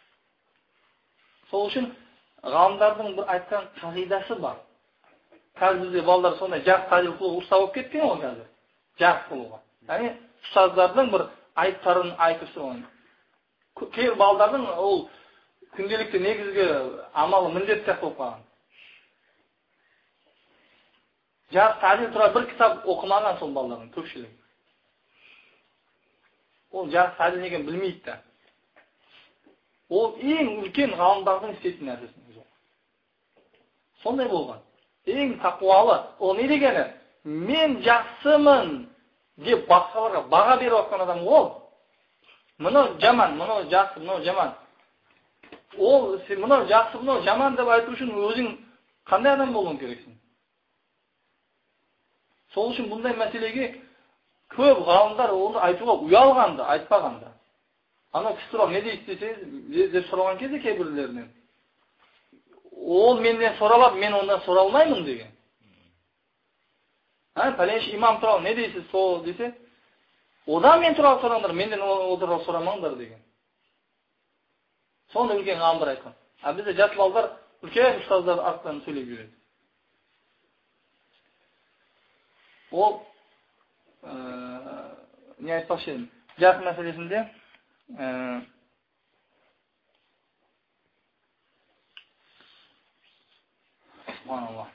Сол үшін ғалымдардың бір айтқан қағидасы бар. Қазір бізде балдар сондай жақ тәжіл қылуға ұста болып кеткен ол қазір. Жақ қылуға. Яғни ұстаздардың бір айыптарын айтып соған. Кейбір балдардың ол күнделікті негізгі амалы міндет сияқты болып қалған. Жақ тәжіл тұра бір кітап оқымаған сол балдардың көпшілігі. Ол жақ тәжіл деген білмейді да. Ол ең үлкен ғалымдардың істейтін нәрсесі. Сондай болған. Ең тақуалы. Ол не дегені? Мен жақсымын деп басқаларға баға беріп отқан адам ол. Мынау жаман, мынау жақсы, мынау жаман. Ол мынау жақсы, мынау жаман деп айту үшін өзің қандай адам болуың керексің? Сол үшін бұндай мәселеге көп ғалымдар оны айтуға ұялғанды, айтпағанды. Ана кісі тұрап не дейді десеңіз, деп сұраған кезде кейбірлерінен. Ол менден сұралап, мен ондан сұралмаймын деген. Пәленші имам туралы не дейсіз сол десе, одан мен туралы сұраңдар, менден ол туралы сұрамаңдар деген. Соны үлкен ғалымдар айтқан. Бізде жас балдар үлкен ұстаздар артынан сөйлеп жүреді. Ол не айтпақшы едім. Жас мәселесінде Subhanallah.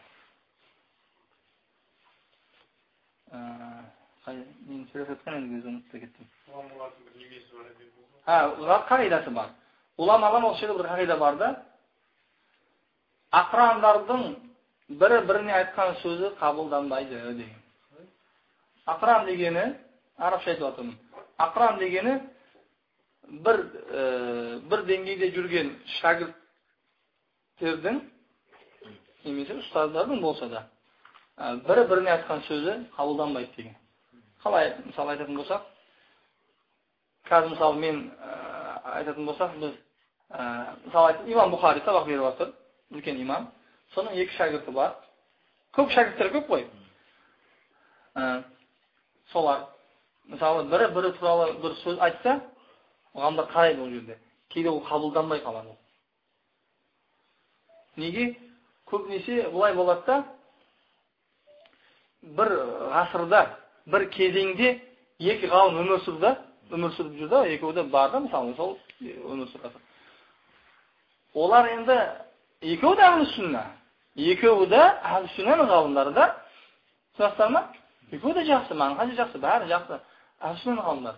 Мен сөйлеп жатқан енді өзі ұмытып кеттім. Қағидасы бар. Уламалар ол жерде бір қағида бар да. Ақырандардың бірі-біріне айтқан сөзі қабылданбайды деген. Ақыран дегені, арабша айтып жатырмын. Ақыран дегені бір деңгейде жүрген шәкірттердің немесе ұстаздардың болса да бірі-біріне айтқан сөзі қабылданбайды деген. Қалай мысалы айтатын болсақ, қазір мысалы мен айтатын болсақ, біз мысалы имам Бұхари сабақ беріп жатыр, үлкен имам. Соның екі шәкірті бар. Көп шәкірттер көп қой. Солар мысалы бірі туралы бір сөз айтса, ғалымдар қарайды ол жерде. Кейде ол қабылданбай қалады. Неге? Көбінесе бұлай болады да, бір ғасырда, бір кезеңде екі ғалым өмір сүріп жүрді, екеуі де бар да, мысалы, сол өмір сүріп. Олар енді екеуі де әhl-сүнна. Екеуі де әhl-сүннаның ғалымдары да, түсінесіздер ме? Екеуі де жақсы, манхажы жақсы, бәрі жақсы, әhl-сүннаның ғалымдары.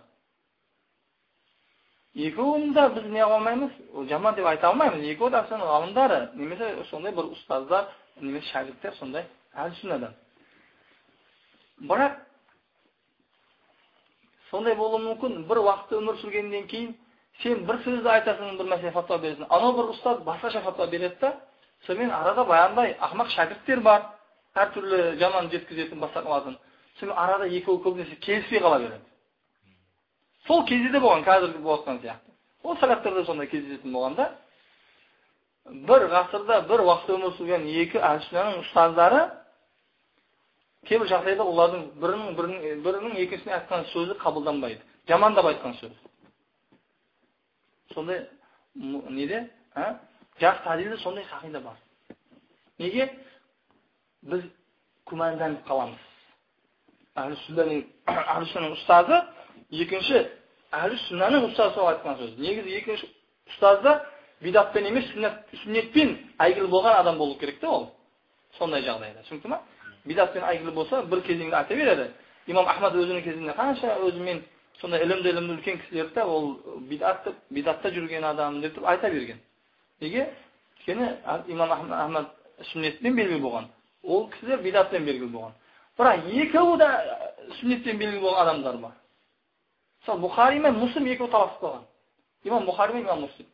Екеуін де біз не қылмаймыз, жаман деп айта алмаймыз. Екеуі де әhl-сүннаның ғалымдары, немесе сондай бір ұстаздар, немесе шәкірттер сондай әhl-сүннадан. Бірақ сондай болуы мүмкін, бір уақытта өмір сүргеннен кейін сен бір сөзді айтасың, бір мәселе фатуа бересің. Анау бір ұстаз басқаша фатуа береді да, сонымен арада баяндай ақымақ шәкірттер бар, әртүрлі жаман жеткізетін басқалардың. Сонымен арада екеуі көбінесе келіспей қала береді. Сол кезде де болған, қазіргі болған сияқты. Ол салафтарда сондай кездесетін болғанда, бір ғасырда бір уақытта өмір сүрген екі әhl-сүннаның ұстаздары кейбір жағдайда олардың бірінің екіншісіне айтқан сөзі қабылданбайды. Жамандап айтқан сөз. Сондай неде? Жақсы хадисте сондай сахида бар. Неге? Біз күмәнданып қаламыз. Әхлі-сүннаның ұстазы, екінші әхлі-сүннаның ұстазы сол айтқан сөз. Негізі екінші ұстазда бидатпен емес, сүннетпен әйгілі болған адам болу керек те ол. Сондай жағдайда. Түсінікті ме? Бидатпен әйгілі болса, бір кезеңде айта береді. Имам Ахмад өзінің кезінде қанша өзімен сондай ілімді үлкен кісілерді ол бидатта жүрген адам деп айта берген. Неге? Өйткені имам Ахмад сүннетпен белгілі болған. Ол кісілер бидатпен белгілі болған. Бірақ екеуі де сүннеттен белгілі болған адамдар бар. Мысалы, Бұхари мен Муслим екеуі таласып қалған. Имам Бұхари мен имам Муслим.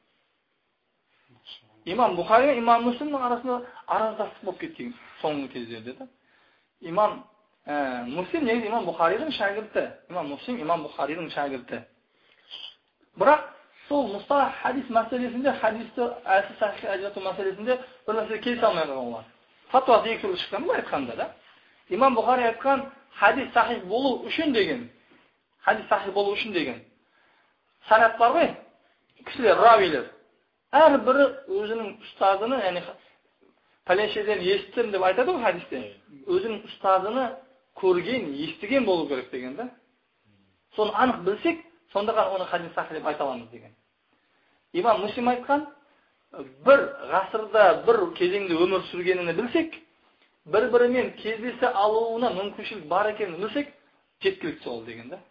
Имам Бұхари мен имам Муслимнің арасында араздастық болып кеткен соңғы кездерде. Имам Муслим негізі имам Бұхаридің шәкірті. Имам Муслим имам Бұхаридің шәкірті. Бірақ сол мұсталах хадис мәселесінде, хадисті әлсіз сахих ажырату мәселесінде бір нәрсе келісе алмай қалған олар. Фатуасы екі түрлі шыққан бұл айтқанда да. Имам Бұхари айтқан хадис сахих болу үшін деген. Хадис сахих болу үшін деген. Санат бар ғой? Кісілер, равилер. Әрбірі өзінің ұстазыны, яғни пәленшеден естім деп айтады ғой хадисте. Өзінің ұстазыны көрген, естіген болу керек деген да. Соны анық білсек, сонда ғана оны хадис сахих деп айта аламыз деген. Имам Муслим айтқан, бір ғасырда, бір кезеңде өмір сүргенін білсек, бір-бірімен кездесе алуына мүмкіншілік бар екенін білсек, жеткілікті ол деген да.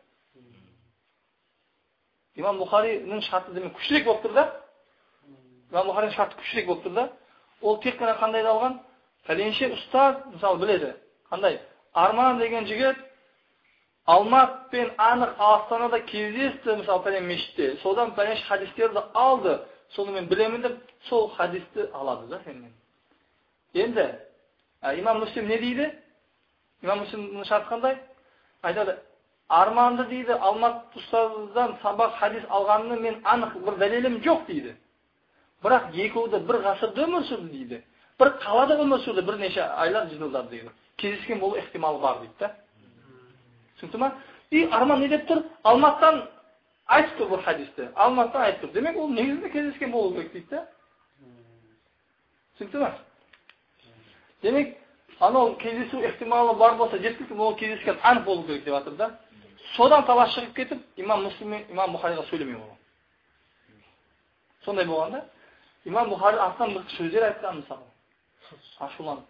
Имам Бұхариның шарты демен күшірек болып тұр да. Имам Бұхариның шарты күшірек болып тұр да. Ол тек қана қандай да алған? Пәленше ұстаз, мысалы біледі. Қандай? Арман деген жігіт Алмат пен Анық Астанада кездесті, мысалы пәлен мешітте. Содан пәленше хадистерді алды. Соны мен білемін деп, сол хадисті алады да сенен. Енді имам Муслим не дейді? Имам Муслимнің шарты қандай? Айтады, Арманды дейді, Алмат ұстаздан сабақ хадис алғанын мен анық бір дәлелім жоқ дейді. Бірақ екеуі бір ғасырда өмір сүрді дейді. Бір қалада өмір сүрді, бірнеше айлар, жылдар дейді. Кездескен болу ықтималы бар дейді да. Түсінікті ме? И Арман не деп тұр? Алматтан айтып тұр бұл хадисті. Алматтан айтып тұр. Демек, ол негізінде кездескен болу керек дейді да. Түсінікті ме? Демек, анау кездесу ықтималы бар болса, жеткілікті ол кездескен анық болу керек деп жатыр да. Содан талас шығып кетіп, имам Муслим мен имам Бұхариға сөйлемей болған. Сондай болғанда, имам Бұхари астан бір сөздер айтқан мысалы. Ашуланып.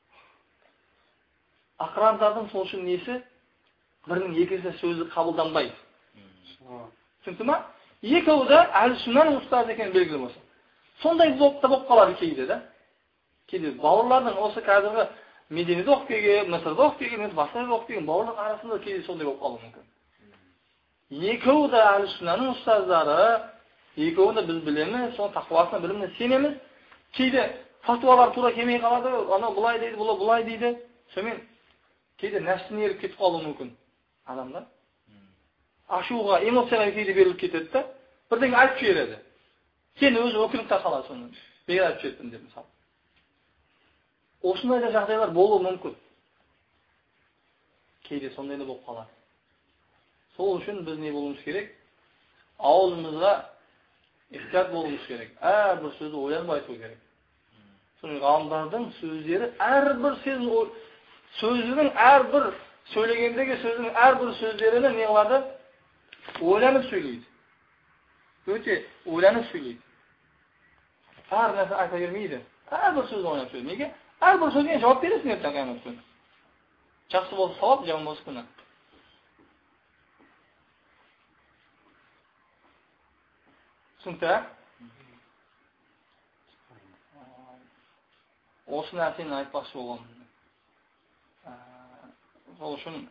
Ақырандардың сол үшін несі? Бірінің екінші сөзі қабылданбайды. Түсінікті ме? Екеуі де әхлі-сүннаның ұстазы екені белгілі болса. Сондай болып қалады кейде да. Кейде бауырлардың осы қазіргі Мединеде оқып келген, Мысырда оқып келген, басқа жерде оқып келген бауырлар арасында кейде сондай болып қалуы мүмкін. Екеуі де әхлі-сүннаның ұстаздары, екеуі де біз білеміз, соның тақуасына біліміне сенеміз. Кейде фатуалар тура келмей қалады, анау бұлай дейді, бұлай дейді. Сонымен кейде нәпсіне еріп кетіп қалуы мүмкін адамдар. Ашуға, эмоцияға кейде беріліп кетеді да, бірдеңе айтып жібереді. Сен өзі өкініп қалады соны. Мен айтып жібердім деп мысалы. Осындай да жағдайлар болуы мүмкін. Кейде сондай да болып қалады. Сол үшін біз не болуымыз керек? Аузымызға ихтият болуымыз керек. Әрбір сөзді ойланып айту керек. Соның ғалымдардың сөздері әрбір сөзінің әрбір сөйлегендегі сөзінің әрбір сөздеріне не қылады? Ойланып сөйлейді. Өте ойланып сөйлейді. Әр нәрсе айта бермейді. Әрбір сөзді ойланып сөйлейді. Неге? Әрбір сөзге жауап бересің ертең қиямет күні. Жақсы болса сауап, жаман болса күнә. Түсінікті, осы нәрсені айтпақшы болған. Сол үшін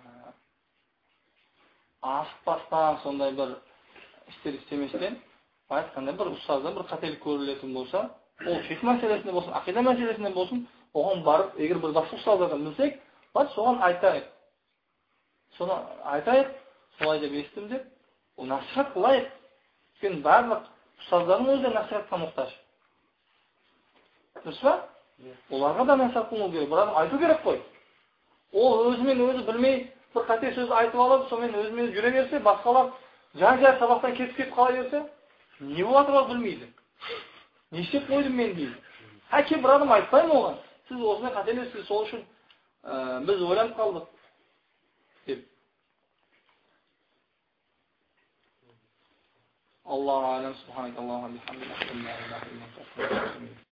асықпастан сондай бір істер істеместен, айтқанда бір ұстаздан бір қателік көрілетін болса, ол фиқ мәселесінде болсын, ақида мәселесінде болсын, оған барып, егер бір басқа ұстаздардан білсек, соған айтайық. Соны айтайық, солай деп естім деп, ол насихат қылайық. Өйткені барлық ұстаздардың өзі насихатқа мұқтаж. Дұрыс па? Оларға да насихат қылу керек, бірақ айту керек қой. O o'zimen o'zi bilmay bir qat'iy so'z aytib olib, so'ng o'zimen yuraversa, boshqalar jar saboqdan ketib qolaversa, ne bo'layotib bilmaydi. Nechib qo'ydim men deydi. Ha kim bir odam aytmaymi o'g'an? Siz o'zingizga qat'iy so'z uchun biz o'ylab qoldik deb. Allohu a'lam. Subhanakallohu va bihamdika.